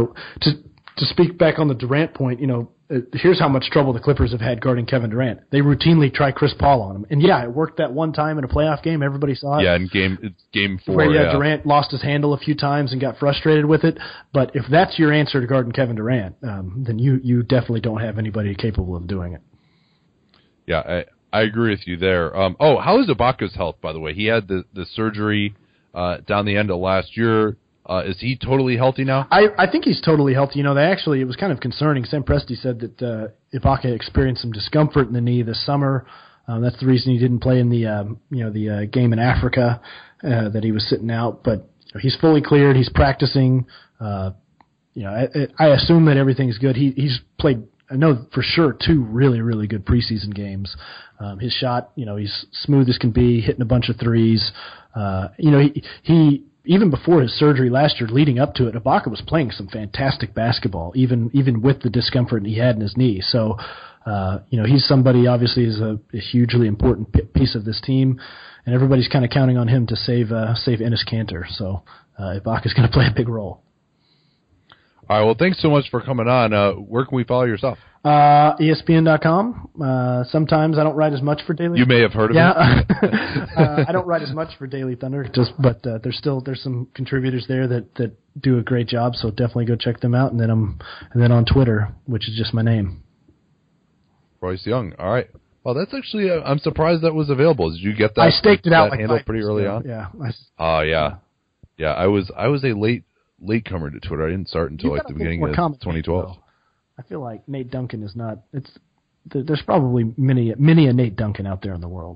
[SPEAKER 2] to speak back on the Durant point, here's how much trouble the Clippers have had guarding Kevin Durant. They routinely try Chris Paul on him. And it worked that one time in a playoff game. Everybody saw it.
[SPEAKER 1] Yeah, in game 4.
[SPEAKER 2] Where Durant lost his handle a few times and got frustrated with it. But if that's your answer to guarding Kevin Durant, then you definitely don't have anybody capable of doing it.
[SPEAKER 1] Yeah, I agree with you there. How is Ibaka's health, by the way? He had the surgery down the end of last year. Is he totally healthy now?
[SPEAKER 2] I think he's totally healthy. You know, it was kind of concerning. Sam Presti said that Ibaka experienced some discomfort in the knee this summer. That's the reason he didn't play in the game in Africa that he was sitting out. But he's fully cleared. He's practicing. I assume that everything's good. He's played, I know for sure, 2 really, really good preseason games. His shot, he's smooth as can be, hitting a bunch of threes. He even before his surgery last year, leading up to it, Ibaka was playing some fantastic basketball, even with the discomfort he had in his knee. So, he's somebody obviously is a hugely important piece of this team, and everybody's kind of counting on him to save Enes Kanter. So, Ibaka's going to play a big role.
[SPEAKER 1] All right. Well, thanks so much for coming on. Where can we follow your stuff?
[SPEAKER 2] ESPN.com. Sometimes I don't write as much for Daily.
[SPEAKER 1] You may have heard of it.
[SPEAKER 2] I don't write as much for Daily Thunder, but there's some contributors there that do a great job. So definitely go check them out. And then on Twitter, which is just my name,
[SPEAKER 1] Royce Young. All right. Well, that's actually I'm surprised that was available. Did you get that?
[SPEAKER 2] I staked it out
[SPEAKER 1] that
[SPEAKER 2] like
[SPEAKER 1] handle
[SPEAKER 2] 5
[SPEAKER 1] pretty early on.
[SPEAKER 2] Yeah.
[SPEAKER 1] Yeah. I was a latecomer to Twitter. I didn't start until like the beginning of 2012.
[SPEAKER 2] I feel like Nate Duncan is not. There's probably many a Nate Duncan out there in the world.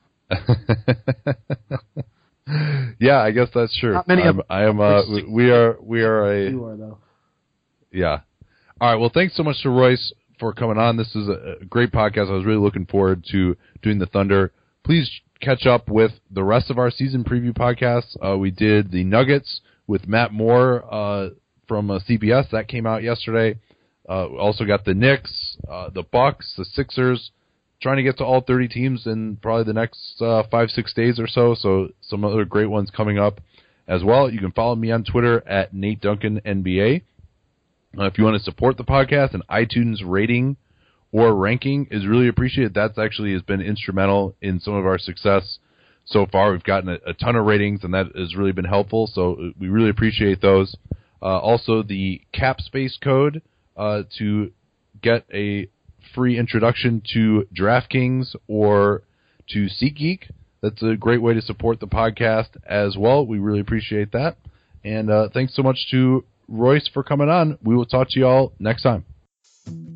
[SPEAKER 1] Yeah, I guess that's true.
[SPEAKER 2] Not many
[SPEAKER 1] we are a.
[SPEAKER 2] You are though.
[SPEAKER 1] Yeah. All right. Well, thanks so much to Royce for coming on. This is a great podcast. I was really looking forward to doing the Thunder. Please catch up with the rest of our season preview podcasts. We did the Nuggets with Matt Moore from CBS. That came out yesterday. Also got the Knicks, the Bucks, the Sixers, trying to get to all 30 teams in probably the next 5-6 days or so. So some other great ones coming up as well. You can follow me on Twitter at Nate Duncan NBA. If you want to support the podcast, an iTunes rating or ranking is really appreciated. That's actually has been instrumental in some of our success so far. We've gotten a ton of ratings, and that has really been helpful. So we really appreciate those. Also, the cap space code to get a free introduction to DraftKings or to SeatGeek. That's a great way to support the podcast as well. We really appreciate that. And thanks so much to Royce for coming on. We will talk to you all next time.